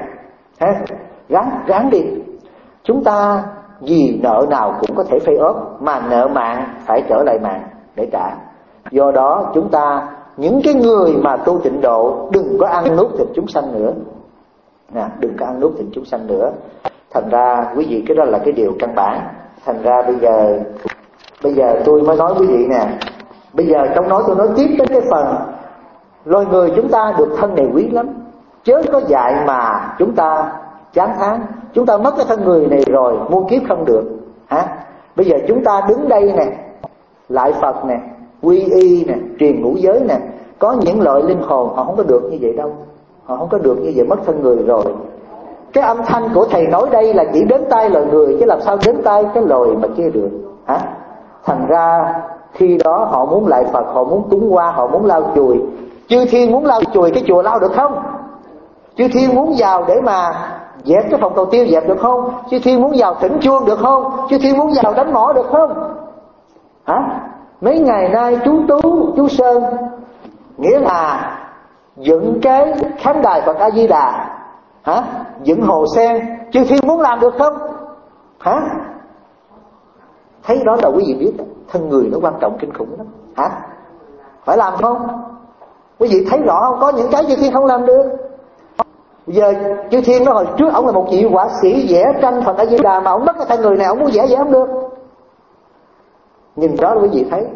Ráng đi. Chúng ta vì nợ nào cũng có thể phê ốp, mà nợ mạng phải trở lại mạng để trả. Do đó chúng ta, những cái người mà tu tịnh độ, đừng có ăn nuốt thịt chúng sanh nữa. Đừng có ăn nuốt thịt chúng sanh nữa. Thành ra quý vị, cái đó là cái điều căn bản. Thành ra bây giờ tôi mới nói quý vị nè. Bây giờ trong nói tôi nói tiếp đến cái phần loài người chúng ta được thân này quý lắm, chớ có dạy mà chúng ta chán thán. Chúng ta mất cái thân người này rồi, muôn kiếp không được. Bây giờ chúng ta đứng đây nè, lại Phật nè, quy y nè, truyền ngũ giới nè. Có những loại linh hồn họ không có được như vậy đâu. Họ không có được như vậy, mất thân người rồi. Cái âm thanh của thầy nói đây là chỉ đến tai loài người, chứ làm sao đến tai cái loài mà kia được. Thành ra khi đó họ muốn lại Phật, họ muốn cúng hoa, họ muốn lau chùi. Chư thiên muốn lau chùi cái chùa lau được không? Chư thiên muốn vào để mà dẹp cái phòng cầu tiêu dẹp được không? Chư thiên muốn vào thỉnh chuông được không? Chư thiên muốn vào đánh mõ được không? Mấy ngày nay chú Tú, chú Sơn, nghĩa là dựng cái khán đài Phật A Di Đà, dựng hồ sen, chư thiên muốn làm được không? Thấy đó là quý vị biết thân người nó quan trọng kinh khủng lắm. Phải làm không? Quý vị thấy rõ không? Có những cái chư thiên không làm được. Bây giờ chư thiên đó, hồi trước ông là một vị họa sĩ vẽ tranh Phật A Di Đà, mà ông mất cái thân người này, ông muốn vẽ không được. Nhìn đó quý vị thấy.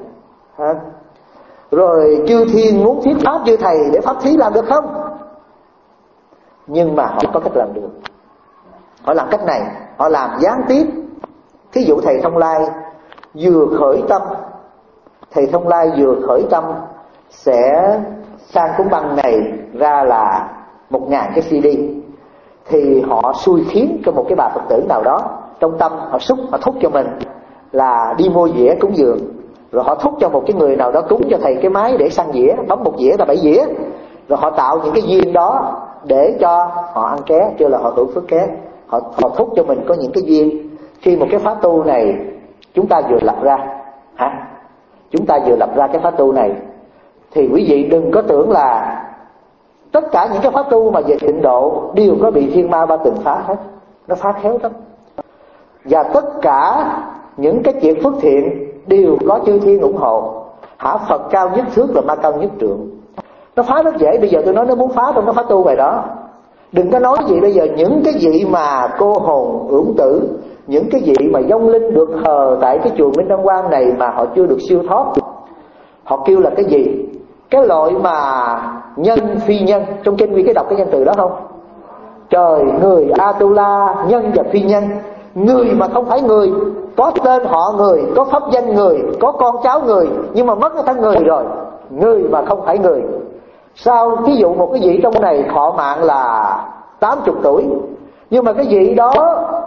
Rồi chư thiên muốn thuyết pháp chư thầy để pháp thí làm được không? Nhưng mà họ có cách làm được. Họ làm cách này, họ làm gián tiếp. Thí dụ thầy Thông Lai vừa khởi tâm, thầy Thông Lai vừa khởi tâm sẽ sang cuốn băng này ra là 1000 cái CD, thì họ xui khiến cho một cái bà Phật tử nào đó trong tâm, họ thúc cho mình là đi mua dĩa cúng dường. Rồi họ thúc cho một cái người nào đó cúng cho thầy cái máy để săn dĩa, bấm một dĩa là 7 dĩa. Rồi họ tạo những cái duyên đó để cho họ ăn ké, chưa là họ hưởng phước ké. Họ thúc cho mình có những cái duyên. Khi một cái pháp tu này chúng ta vừa lập ra, chúng ta vừa lập ra cái pháp tu này, thì quý vị đừng có tưởng là tất cả những cái pháp tu mà về tịnh độ đều có bị thiên ma ba từng phá hết. Nó phá khéo lắm. Và tất cả những cái chuyện phước thiện đều có chư thiên ủng hộ. Hả, Phật cao nhất thước là ma cao nhất trượng. Nó phá rất dễ. Bây giờ tôi nói nó muốn phá, tôi nó phá tu bài đó. Đừng có nói gì bây giờ những cái vị mà cô hồn ưỡng tử, những cái vị mà vong linh được thờ tại cái chùa Minh Đăng Quang này mà họ chưa được siêu thoát, họ kêu là cái gì? Cái loại mà nhân phi nhân. Trong kinh Nguyên cái đọc cái danh từ đó không? Trời, người, Atula, nhân và phi nhân. Người mà không phải người, có tên họ người, có pháp danh người, có con cháu người, nhưng mà mất cái thân người rồi. Người mà không phải người. Sao ví dụ một cái vị trong này thọ mạng là 80 tuổi, nhưng mà cái vị đó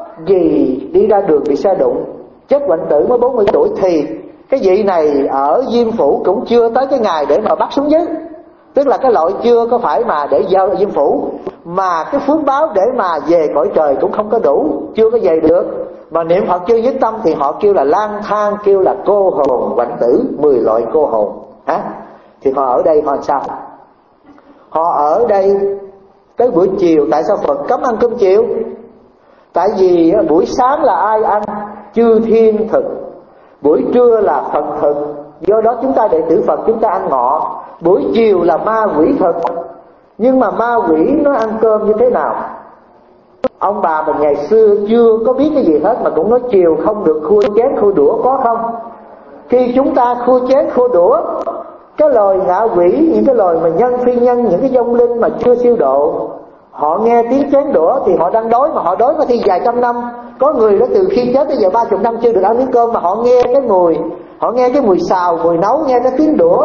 vì đi ra đường bị xe đụng chết hoạnh tử mới 40 tuổi, thì cái vị này ở Diêm Phủ cũng chưa tới cái ngày để mà bắt xuống dưới. Tức là cái loại chưa có phải mà để giao ở Diêm Phủ, mà cái phước báo để mà về cõi trời cũng không có đủ, chưa có về được. Mà niệm Phật chưa nhất tâm thì họ kêu là lang thang, kêu là cô hồn hoạnh tử, 10 loại cô hồn. Thì họ ở đây họ làm sao? Họ ở đây tới buổi chiều. Tại sao Phật cấm ăn cơm chiều? Tại vì buổi sáng là ai ăn? Chư thiên thực. Buổi trưa là Phật thực. Do đó chúng ta đệ tử Phật chúng ta ăn ngọ. Buổi chiều là ma quỷ thực. Nhưng mà ma quỷ nó ăn cơm như thế nào? Ông bà mình ngày xưa chưa có biết cái gì hết mà cũng nói chiều không được khua chén khua đũa, có không? Khi chúng ta khua chén khua đũa, cái loài ngạ quỷ, những cái loài mà nhân phi nhân, những cái vong linh mà chưa siêu độ, họ nghe tiếng chén đũa thì họ đang đói, mà họ đói có khi vài trăm năm. Có người đó từ khi chết tới giờ 30 năm chưa được ăn miếng cơm, mà họ nghe cái mùi, họ nghe cái mùi xào, mùi nấu, nghe cái tiếng đũa,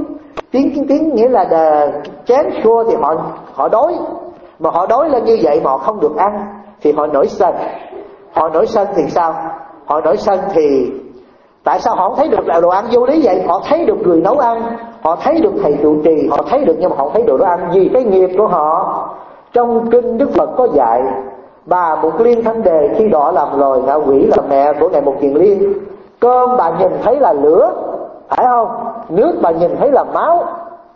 tiếng nghĩa là chén xua thì họ đói. Mà họ đói lên như vậy mà họ không được ăn thì họ nổi sân. Họ nổi sân thì sao? Họ nổi sân thì tại sao họ không thấy được là đồ ăn vô lý vậy? Họ thấy được người nấu ăn, họ thấy được thầy trụ trì, họ thấy được, nhưng mà họ không thấy đồ ăn. Vì cái nghiệp của họ. Trong kinh Đức Phật có dạy, bà Mục Liên Thanh Đề khi đọa làm loài ngạ quỷ là mẹ của Ngài Mục Kiền Liên, cơm bà nhìn thấy là lửa, phải không? Nước bà nhìn thấy là máu.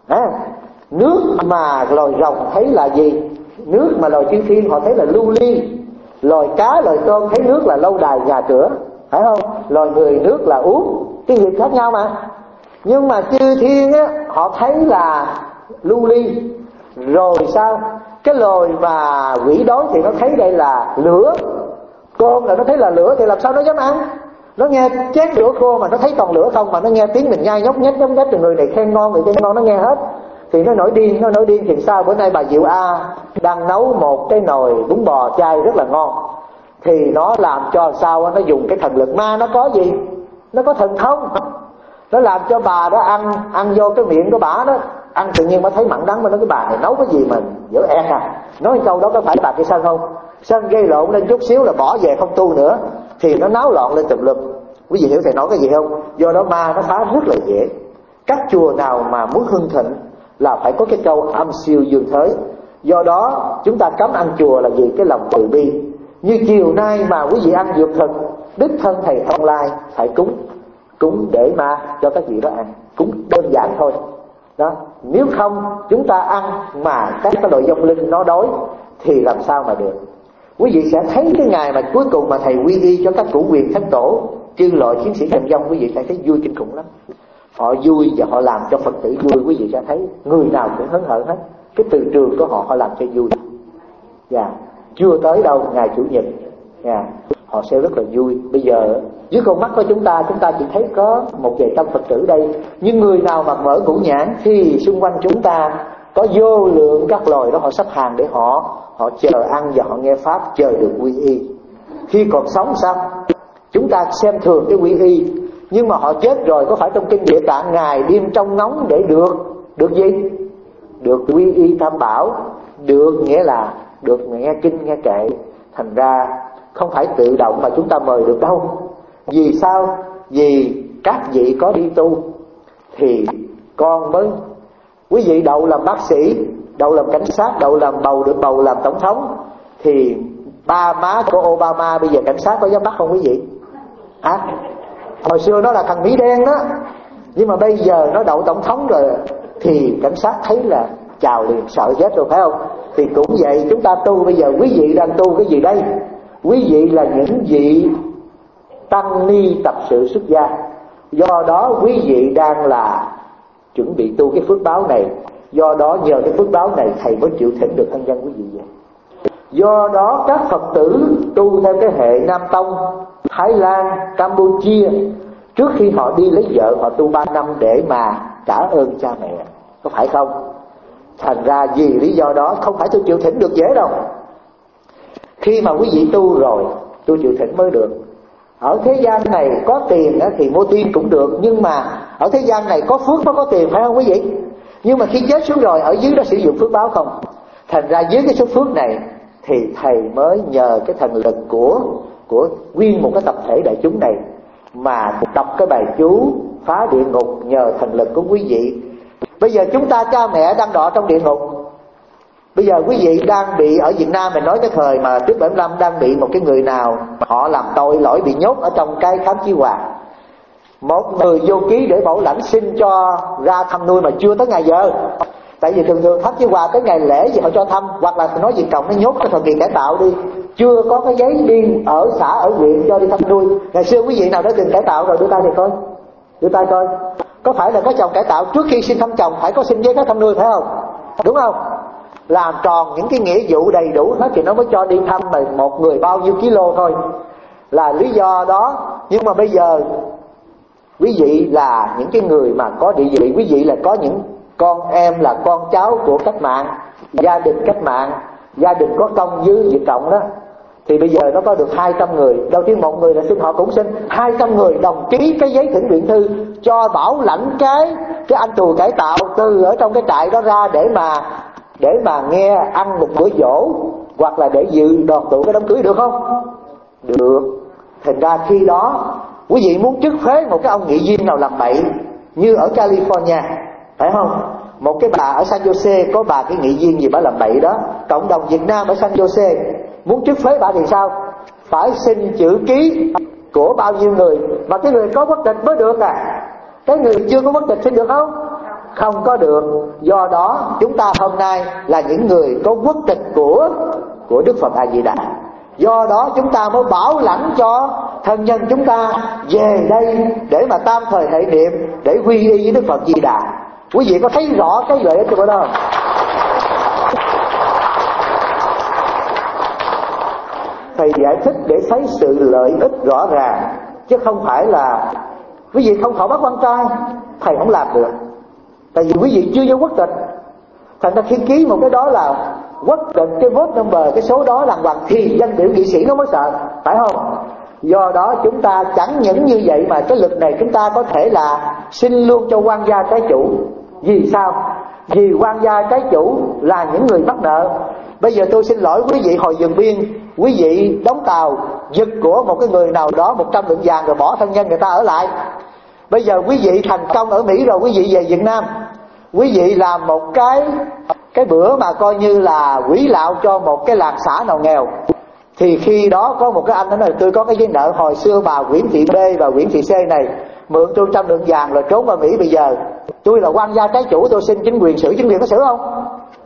Nước mà loài rồng thấy là gì? Nước mà loài chư thiên họ thấy là lưu ly. Loài cá, loài tôm thấy nước là lâu đài nhà cửa, phải không? Loài người nước là uống. Cái nghiệp khác nhau mà. Nhưng mà chư thiên á, họ thấy là lưu ly. Rồi sao? Cái loài mà quỷ đói thì nó thấy đây là lửa. Côn là nó thấy là lửa thì làm sao nó dám ăn? Nó nghe chén lửa khô mà nó thấy toàn lửa không, mà nó nghe tiếng mình nhai nhóc nhách từ người này khen ngon, người khen ngon, nó nghe hết. Thì nó nổi điên. Thì sao? Bữa nay bà Diệu A đang nấu một cái nồi bún bò chay rất là ngon. Thì nó làm cho sao? Nó dùng cái thần lực ma. Nó có gì? Nó có thần thông. Nó làm cho bà đó ăn vô cái miệng của bà đó, ăn tự nhiên bà thấy mặn đắng. Mà nói cái bà này nấu cái gì mà dở ẹt à. Nói câu đó có phải bà cái sân không? Sân gây lộn lên chút xíu là bỏ về không tu nữa, thì nó náo loạn lên tùm lum. Quý vị hiểu thầy nói cái gì không? Do đó ma nó phá rất là dễ. Các chùa nào mà muốn hưng thịnh là phải có cái câu âm siêu dương thới. Do đó chúng ta cấm ăn chùa là vì cái lòng từ bi. Như chiều nay mà quý vị ăn dược thực, đích thân thầy Thông Lai phải cúng để mà cho các vị đó ăn, cúng đơn giản thôi đó. Nếu không chúng ta ăn mà các cái loại vong linh nó đói thì làm sao mà được. Quý vị sẽ thấy cái ngày mà cuối cùng mà thầy quy y cho các cửu quyền thánh tổ, chư loại chiến sĩ thần vong, quý vị sẽ thấy vui kinh khủng lắm. Họ vui và họ làm cho Phật tử vui. Quý vị sẽ thấy người nào cũng hớn hở hết. Cái từ trường của họ làm cho vui. Chưa tới đâu ngày Chủ nhật họ sẽ rất là vui. Bây giờ dưới con mắt của chúng ta chỉ thấy có một vài trăm Phật tử đây, nhưng người nào mà mở ngũ nhãn thì xung quanh chúng ta có vô lượng các loài đó, họ sắp hàng để họ chờ ăn và họ nghe pháp, chờ được quy y. Khi còn sống sao? Chúng ta xem thường cái quy y, nhưng mà họ chết rồi, có phải trong kinh Địa Tạng ngày đêm trong ngóng để được gì? Được quy y Tam Bảo, được nghĩa là được nghe kinh nghe kệ. Thành ra không phải tự động mà chúng ta mời được đâu. Vì sao? Vì các vị có đi tu thì con mới. Quý vị đậu làm bác sĩ, đậu làm cảnh sát, đậu làm được bầu làm tổng thống, thì ba má của Obama bây giờ cảnh sát có dám bắt không quý vị? Hồi xưa nó là thằng Mỹ đen đó, nhưng mà bây giờ nó đậu tổng thống rồi thì cảnh sát thấy là chào liền, sợ chết rồi, phải không? Thì cũng vậy, chúng ta tu bây giờ, quý vị đang tu cái gì đây? Quý vị là những vị tăng ni tập sự xuất gia. Do đó quý vị đang là chuẩn bị tu cái phước báo này. Do đó nhờ cái phước báo này thầy mới chịu thỉnh được thân nhân quý vị vậy. Do đó các Phật tử tu theo cái hệ Nam Tông, Thái Lan, Campuchia, trước khi họ đi lấy vợ họ tu 3 năm để mà trả ơn cha mẹ, có phải không? Thành ra vì lý do đó không phải tôi chịu thỉnh được dễ đâu. Khi mà quý vị tu rồi tôi chịu thỉnh mới được. Ở thế gian này có tiền thì mua tiên cũng được, nhưng mà ở thế gian này có phước mới có tiền, phải không quý vị? Nhưng mà khi chết xuống rồi ở dưới đó sử dụng phước báo không. Thành ra dưới cái số phước này thì thầy mới nhờ cái thần lực của nguyên một cái tập thể đại chúng này mà đọc cái bài chú phá địa ngục nhờ thần lực của quý vị. Bây giờ chúng ta cha mẹ đang đọa trong địa ngục. Bây giờ quý vị đang bị ở Việt Nam, mình nói cái thời mà trước 75 đang bị một cái người nào họ làm tội lỗi bị nhốt ở trong cái khám chiếu hòa. Một người vô ký để bảo lãnh xin cho ra thăm nuôi mà chưa tới ngày giờ. Tại vì thường thường khám chiếu hòa tới ngày lễ gì họ cho thăm, hoặc là nói Việt Cộng nó nhốt cái thời kỳ cải tạo đi, chưa có cái giấy đi ở xã ở huyện cho đi thăm nuôi. Ngày xưa quý vị nào đã từng cải tạo rồi đưa tay thì coi, đưa tay coi. Có phải là có chồng cải tạo trước khi xin thăm chồng phải có xin giấy phép thăm nuôi phải không? Đúng không? Làm tròn những cái nghĩa vụ đầy đủ hết thì nó mới cho đi thăm mà một người bao nhiêu kilo thôi. Là lý do đó. Nhưng mà bây giờ quý vị là những cái người mà có địa vị, quý vị là có những con em là con cháu của cách mạng, gia đình cách mạng, gia đình có công với Việt Cộng đó. Thì bây giờ nó có được 200 người. Đầu tiên một người là xin họ cũng xin 200 người đồng ký cái giấy thỉnh nguyện thư cho bảo lãnh cái anh tù cải tạo từ ở trong cái trại đó ra để mà nghe ăn một bữa dỗ, hoặc là để dự đoàn tụ cái đám cưới, được không? Được. Thành ra khi đó quý vị muốn trức phế một cái ông nghị viên nào làm bậy như ở California, phải không? Một cái bà ở San Jose có bà cái nghị viên gì bà làm bậy đó, cộng đồng Việt Nam ở San Jose muốn trức phế bà thì sao? Phải xin chữ ký của bao nhiêu người, mà cái người có quốc tịch mới được à. Cái người chưa có quốc tịch xin được không? Không có được. Do đó chúng ta hôm nay là những người có quốc tịch của Đức Phật A Di Đà. Do đó chúng ta mới bảo lãnh cho thân nhân chúng ta về đây để mà tam thời hệ niệm, để quy y với Đức Phật Di Đà. Quý vị có thấy rõ cái lợi ích của đó không? Thầy giải thích để thấy sự lợi ích rõ ràng, chứ không phải là quý vị không thọ bắt quan trai thầy không làm được. Tại vì quý vị chưa vô quốc tịch. Thành ra khi ký một cái đó là quốc tịch, cái vote number, cái số đó là hoàng thì danh biểu nghị sĩ nó mới sợ, phải không? Do đó chúng ta chẳng những như vậy mà cái lực này chúng ta có thể là xin luôn cho quan gia trái chủ. Vì sao? Vì quan gia trái chủ là những người mắc nợ. Bây giờ tôi xin lỗi quý vị, hồi Dừng Biên quý vị đóng tàu giật của một cái người nào đó 100 lượng vàng rồi bỏ thân nhân người ta ở lại. Bây giờ quý vị thành công ở Mỹ rồi, quý vị về Việt Nam, quý vị làm một cái bữa mà coi như là quỹ lạo cho một cái làng xã nào nghèo. Thì khi đó có một cái anh nói là tôi có cái giấy nợ hồi xưa bà Nguyễn Thị B và Nguyễn Thị C này mượn tôi 100 lượng vàng rồi trốn vào Mỹ, bây giờ tôi là quan gia trái chủ, tôi xin chính quyền xử. Chính quyền có xử không?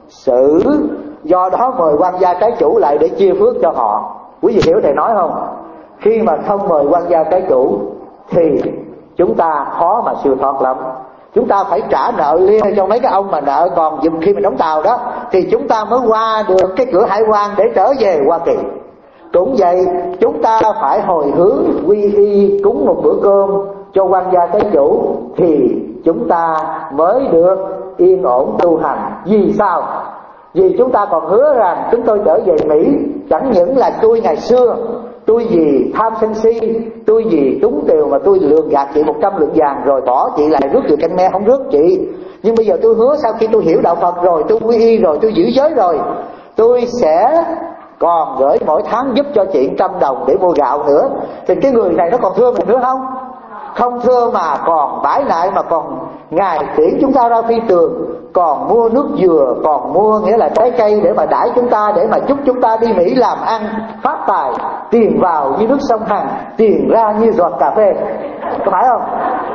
Xử. Do đó mời quan gia trái chủ lại để chia phước cho họ. Quý vị hiểu thầy nói không? Khi mà không mời quan gia trái chủ thì chúng ta khó mà siêu thoát lắm. Chúng ta phải trả nợ liên cho mấy cái ông mà nợ còn khi mình đóng tàu đó, thì chúng ta mới qua được cái cửa hải quan để trở về Hoa Kỳ. Cũng vậy, chúng ta phải hồi hướng quy y cúng một bữa cơm cho quan gia trái chủ thì chúng ta mới được yên ổn tu hành. Vì sao? Vì chúng ta còn hứa rằng chúng tôi trở về Mỹ, chẳng những là tôi ngày xưa tôi vì tham sân si, tôi vì trúng tiều mà tôi lường gạt chị 100 lượng vàng rồi bỏ chị lại rước từ canh me không rước chị. Nhưng bây giờ tôi hứa sau khi tôi hiểu đạo Phật rồi, tôi quy y rồi, tôi giữ giới rồi, tôi sẽ còn gửi mỗi tháng giúp cho chị 100 đồng để mua gạo nữa. Thì cái người này nó còn thương mình nữa không? Không thương mà còn bãi lại, mà còn Ngài tiễn chúng ta ra phi tường, còn mua nước dừa, còn mua nghĩa là trái cây để mà đãi chúng ta, để mà chúc chúng ta đi Mỹ làm ăn phát tài, tiền vào như nước sông Hằng, tiền ra như giọt cà phê, có phải không?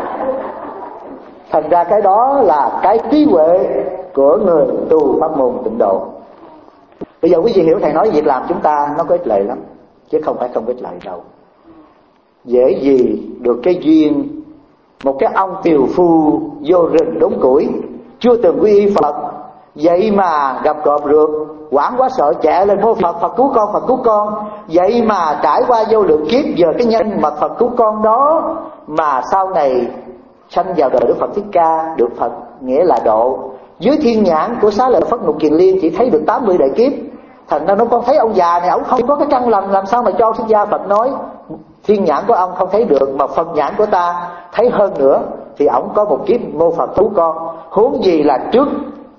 Thành ra cái đó là cái trí huệ của người tu pháp môn tịnh độ. Bây giờ quý vị hiểu thầy nói việc làm chúng ta nó có ích lợi lắm, chứ không phải không ích lợi đâu. Dễ gì được cái duyên một cái ông tiều phu vô rừng đốn củi, chưa từng quy y Phật, vậy mà gặp cọp rượt, hoảng quá sợ chạy lên hô Phật, Phật cứu con, Phật cứu con. Vậy mà trải qua vô lượng kiếp giờ cái nhân mà Phật cứu con đó, mà sau này sanh vào đời Đức Phật Thích Ca, được Phật nghĩa là độ. Dưới thiên nhãn của Xá Lợi Phất Ngục Kiền Liên chỉ thấy được 80 đại kiếp. Thành ra nó con thấy ông già này ông không có cái căn lành, làm sao mà cho xuất gia. Phật nói thiên nhãn của ông không thấy được, mà Phật nhãn của ta thấy hơn nữa, thì ông có một kiếp mô Phật cứu con. Huống gì là trước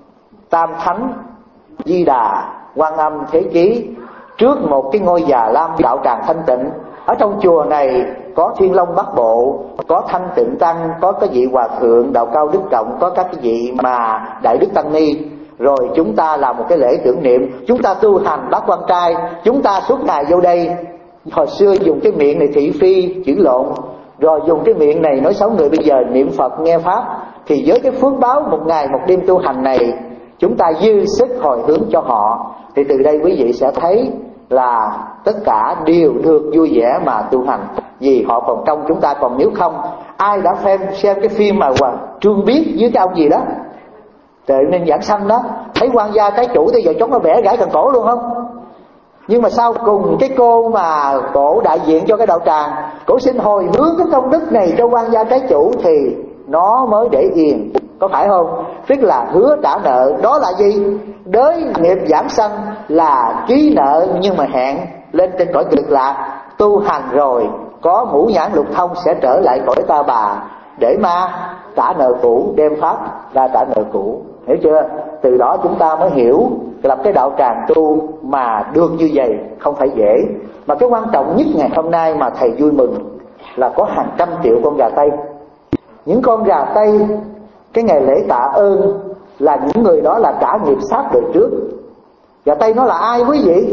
Tam Thánh Di Đà, Quan Âm, Thế Chí, trước một cái ngôi Già Lam đạo tràng thanh tịnh. Ở trong chùa này có Thiên Long Bát Bộ, có Thanh Tịnh Tăng, có cái vị Hòa Thượng Đạo Cao Đức Trọng, có các cái vị mà Đại Đức Tăng Ni. Rồi chúng ta làm một cái lễ tưởng niệm, chúng ta tu hành bát quan trai, chúng ta suốt ngày vô đây. Hồi xưa dùng cái miệng này thị phi chữ lộn, rồi dùng cái miệng này nói xấu người, bây giờ niệm Phật nghe Pháp. Thì với cái phước báo một ngày một đêm tu hành này, chúng ta dư sức hồi hướng cho họ. Thì từ đây quý vị sẽ thấy là tất cả đều được vui vẻ mà tu hành, vì họ còn trong chúng ta. Còn nếu không, ai đã xem cái phim mà Trương Biết với cái ông gì đó Tự Nên Giảng Sanh đó, thấy quan gia cái chủ thì giờ chóng nó bẻ gãy cần cổ luôn không? Nhưng mà sau cùng cái cô mà cổ đại diện cho cái đạo tràng, cổ xin hồi hướng cái công đức này cho quan gia cái chủ thì nó mới để yên, có phải không? Tức là hứa trả nợ. Đó là gì? Đới nghiệp giảm sanh là ký nợ, nhưng mà hẹn lên trên cõi Cực Lạc tu hành rồi có ngũ nhãn lục thông sẽ trở lại cõi Ta Bà để mà trả nợ cũ, đem pháp ra trả nợ cũ. Hiểu chưa? Từ đó chúng ta mới hiểu là cái đạo tràng tu mà được như vậy không phải dễ. Mà cái quan trọng nhất ngày hôm nay mà thầy vui mừng là có hàng trăm triệu con gà Tây. Những con gà Tây cái ngày lễ tạ ơn là những người đó là trả nghiệp sát đời trước. Gà Tây nó là ai quý vị?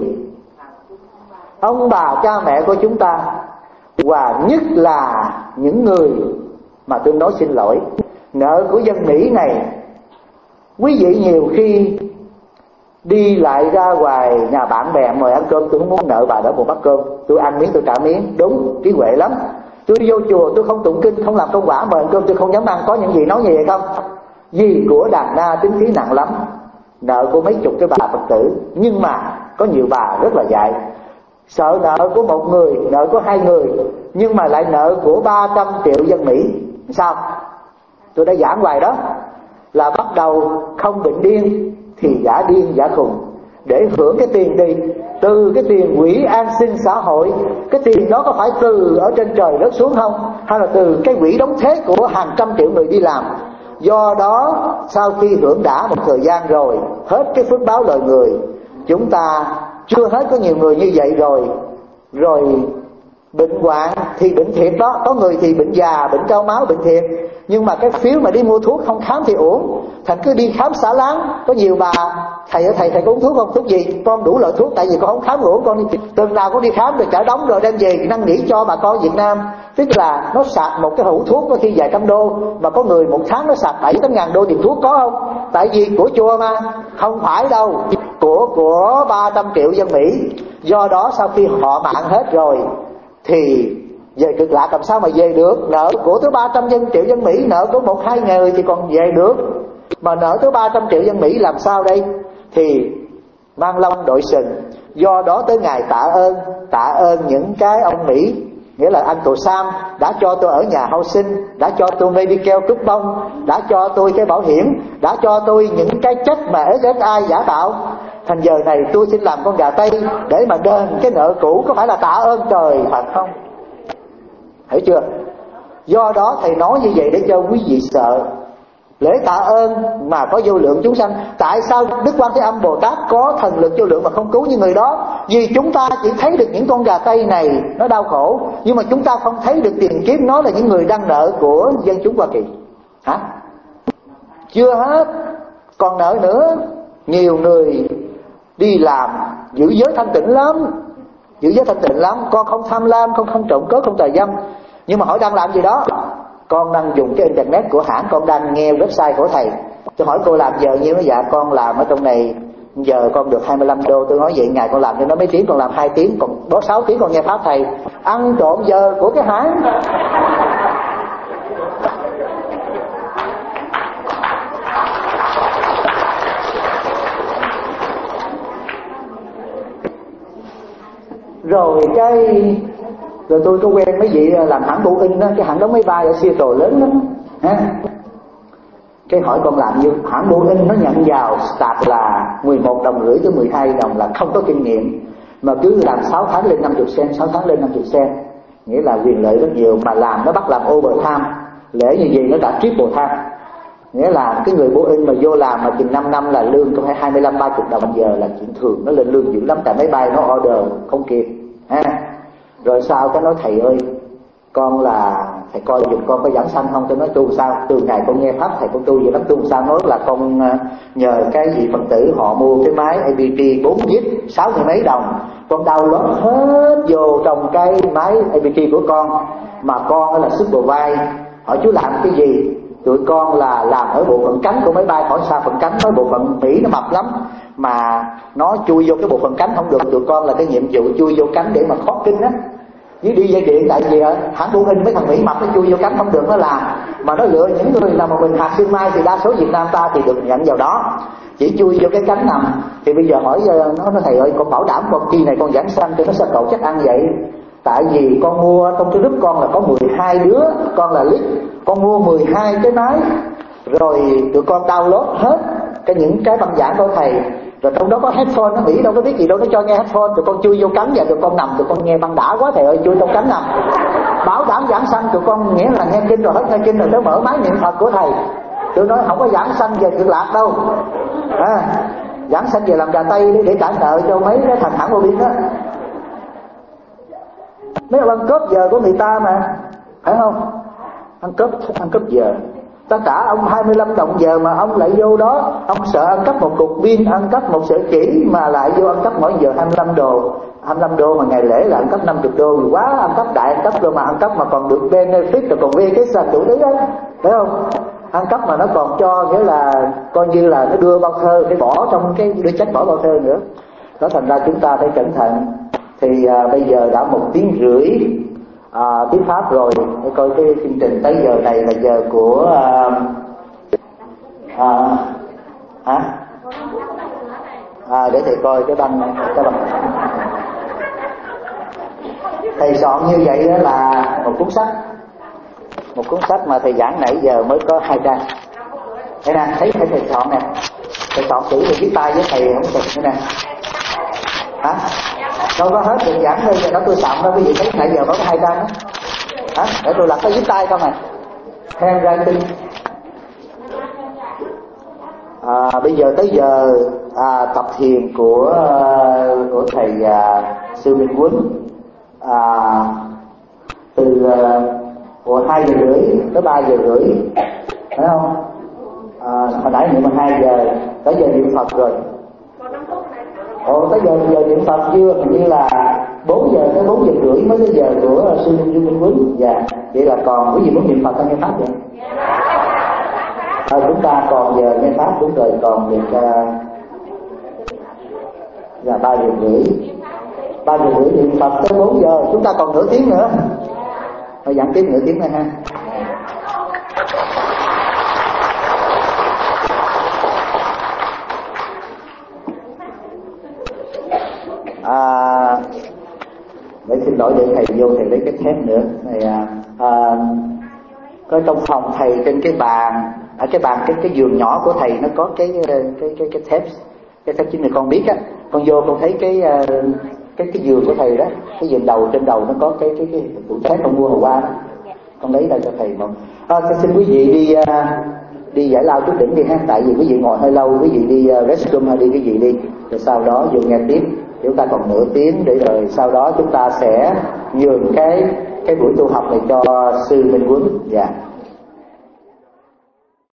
Ông bà cha mẹ của chúng ta, và nhất là những người mà tôi nói xin lỗi, nợ của dân Mỹ này. Quý vị nhiều khi đi lại ra ngoài nhà bạn bè mời ăn cơm, tôi không muốn nợ bà đó một bát cơm, tôi ăn miếng tôi trả miếng. Đúng, trí huệ lắm. Tôi vô chùa tôi không tụng kinh, không làm công quả, mời ăn cơm tôi không dám ăn. Có những gì nói như vậy không? Vì của đàn na tính khí nặng lắm, nợ của mấy chục cái bà Phật tử. Nhưng mà có nhiều bà rất là dại, sợ nợ của một người, nợ của hai người, nhưng mà lại nợ của 300 triệu dân Mỹ. Sao? Tôi đã giảng hoài đó, là bắt đầu không bệnh điên thì giả điên giả khùng. Để hưởng cái tiền đi, từ cái tiền quỹ an sinh xã hội, cái tiền đó có phải từ ở trên trời rớt xuống không? Hay là từ cái quỹ đóng thế của hàng trăm triệu người đi làm? Do đó sau khi hưởng đã một thời gian rồi, hết cái phước báo đời người, chúng ta chưa hết có nhiều người như vậy rồi bệnh hoạn thì bệnh thiệt đó. Có người thì bệnh già, bệnh cao máu, bệnh thiệt. Nhưng mà cái phiếu mà đi mua thuốc không khám thì uổng, thành cứ đi khám xả láng. Có nhiều bà, thầy có uống thuốc không? Thuốc gì? Con đủ loại thuốc, tại vì con không khám uổng. Con đi, tuần nào con đi khám rồi trả đóng rồi đem về năn nỉ cho bà con Việt Nam. Tức là nó sạc một cái hũ thuốc có khi vài trăm đô, mà có người một tháng nó sạc 7-8 ngàn đô tiền thuốc, có không? Tại vì của chùa mà. Không phải đâu, của 300 triệu dân Mỹ. Do đó sau khi họ mạng hết rồi thì về Cực Lạc làm sao mà về được? Nợ của tới 300 triệu dân Mỹ, nợ của 1-2 người thì còn về được, mà nợ tới 300 triệu dân Mỹ làm sao đây? Thì mang long đội sừng. Do đó tới ngày tạ ơn những cái ông Mỹ, nghĩa là Uncle Sam đã cho tôi ở nhà housing, đã cho tôi Medicare coupon, đã cho tôi cái bảo hiểm, đã cho tôi những cái chất mà SSI giả tạo. Thành giờ này tôi xin làm con gà Tây để mà đền cái nợ cũ, có phải là tạ ơn trời Phật không? Hiểu chưa? Do đó thầy nói như vậy để cho quý vị sợ. Lễ tạ ơn mà có vô lượng chúng sanh. Tại sao Đức Quan Thế Âm Bồ Tát có thần lực vô lượng mà không cứu những người đó? Vì chúng ta chỉ thấy được những con gà Tây này nó đau khổ, nhưng mà chúng ta không thấy được tiền kiếp nó là những người đang nợ của dân chúng Hoa Kỳ. Hả? Chưa hết, còn nợ nữa. Nhiều người đi làm giữ giới thanh tịnh lắm, con không tham lam, con không trộm cướp, không tà dâm. Nhưng mà hỏi đang làm gì đó? Con đang dùng cái internet của hãng, con đang nghe website của thầy. Tôi hỏi cô làm giờ nhiêu? Nó dạ con làm ở trong này giờ con được 25 đô. Tôi nói vậy ngày con làm cho nó mấy tiếng? Con làm 2 tiếng, còn đó 6 tiếng con nghe pháp thầy. Ăn trộm giờ của cái hãng. Rồi tôi có quen mấy vị làm hãng Boeing đó, cái hãng đóng máy bay ở Seattle lớn lắm ha. Cái hỏi con làm như hãng Boeing nó nhận vào start là 11,5 đồng tới 12 đồng, là không có kinh nghiệm, mà cứ làm 6 tháng lên 50 cent, 6 tháng lên 50 cent, nghĩa là quyền lợi rất nhiều. Mà làm nó bắt làm overtime, lễ như vậy nó đã triple time, nghĩa là cái người Boeing mà vô làm mà chừng 5 năm là lương có phải 25-30 đồng giờ là chuyện thường, nó lên lương dữ lắm, tại máy bay nó order không kịp ha. Rồi sau cái nói thầy ơi, con là thầy coi giùm con có giảng sanh không? Tôi nói tu sao? Từ ngày con nghe pháp thầy con tu vậy lắm. Tu sao? Nói là con nhờ cái vị Phật tử họ mua cái máy APT 4 chip 60 mấy đồng, con download hết vô trong cái máy APT của con, mà con là supervise. Hỏi chú làm cái gì? Tụi con là làm ở bộ phận cánh của máy bay. Hỏi sao phận cánh? Nói bộ phận Mỹ nó mập lắm mà nó chui vô cái bộ phận cánh không được. Tụi con là cái nhiệm vụ chui vô cánh để mà thoát kinh á, với đi dây điện. Tại vì hãng Boeing mấy thằng Mỹ mập nó chui vô cánh không được, nó làm mà nó lựa những người nào mà mình hạt xương mai, thì đa số Việt Nam ta thì được nhận vào đó, chỉ chui vô cái cánh nằm. Thì bây giờ hỏi nó nói thầy ơi, con bảo đảm con kỳ này con giảng sanh cho nó sao cậu chắc ăn vậy? Tại vì con mua trong cái group con là có 12 đứa, con là lead, con mua 12 cái máy, rồi tụi con download hết những cái băng giảng của thầy, rồi trong đó có headphone. Nó Mỹ đâu có biết gì đâu, nó cho nghe headphone, tụi con chui vô cánh và tụi con nằm, tụi con nghe băng đã quá thầy ơi, chui trong cánh nằm. Bảo đảm giảng sanh, tụi con nghĩa là nghe kinh rồi, hết nghe kinh rồi nó mở máy niệm Phật của thầy. Tôi nói không có giảng sanh về cực lạc đâu, giảng sanh về làm gà tây để trả nợ cho mấy cái thằng hãng Boeing đó. Mấy ông ăn cướp giờ của người ta mà, phải không? Ăn cướp giờ. Ta trả ông 25 đồng giờ mà ông lại vô đó, ông sợ ăn cắp một cục pin, ăn cắp một sợi chỉ, mà lại vô ăn cắp mỗi giờ 25 đô. 25 đô mà ngày lễ là ăn cắp 50 đô thì quá, ăn cắp đại ăn cắp rồi, mà ăn cắp mà còn được benefit, rồi còn về cái sàn chủ đấy đấy, phải không? Ăn cắp mà nó còn cho nghĩa là coi như là nó đưa bao thơ, cái bỏ trong cái đưa trách bỏ bao thơ nữa. Đó, thành ra chúng ta phải cẩn thận. Thì bây giờ đã 1 tiếng rưỡi tiếng Pháp rồi. Để coi cái chương trình tới giờ này là giờ của để thầy coi cái băng. Thầy soạn như vậy đó là một cuốn sách mà thầy giảng nãy giờ mới có 2 trang. Đây nè, thấy thầy soạn nè, thầy soạn chữ thầy viết tay với thầy không được nữa nè. Đâu có hết được giảng đây, đó tôi soạn đâu, quý vị thấy nãy giờ mới có 2 trang đó. Để tôi lập cái viết tay không handwriting. Bây giờ tới giờ tập thiền của thầy Sư Minh Quấn, từ 2 giờ rưỡi tới 3 giờ rưỡi, phải không? Hồi nãy niệm 2 giờ, tới giờ niệm Phật rồi. Tới giờ niệm Phật chưa? Hình như là 4 giờ tới 4 giờ rưỡi mới tới giờ của Sư Minh Quấn. Dạ, vậy là còn quý vị muốn niệm Phật hay nghe Pháp vậy? Chúng ta còn giờ nghe Pháp, đúng rồi, còn được 3 giờ rưỡi. 3 giờ rưỡi niệm Phật tới 4 giờ, chúng ta còn nửa tiếng nữa. Thôi giảng tiếp nửa tiếng nữa ha. Để xin lỗi, để thầy vô thầy lấy cái thép nữa này. Có trong phòng thầy trên cái bàn, ở cái bàn cái giường nhỏ của thầy nó có cái thép, cái thép chính này con biết á. Con vô con thấy cái giường của thầy đó, cái giường đầu trên đầu nó có cái tủ thép con mua hồi qua đó. Con lấy ra cho thầy một. Xin quý vị đi giải lao chút đỉnh đi ha, tại vì quý vị ngồi hơi lâu, quý vị đi restroom hay đi cái gì đi, rồi sau đó vô nghe tiếp. Chúng ta còn nửa tiếng để rồi sau đó chúng ta sẽ nhường cái buổi tu học này cho Sư Minh Quấn. Dạ.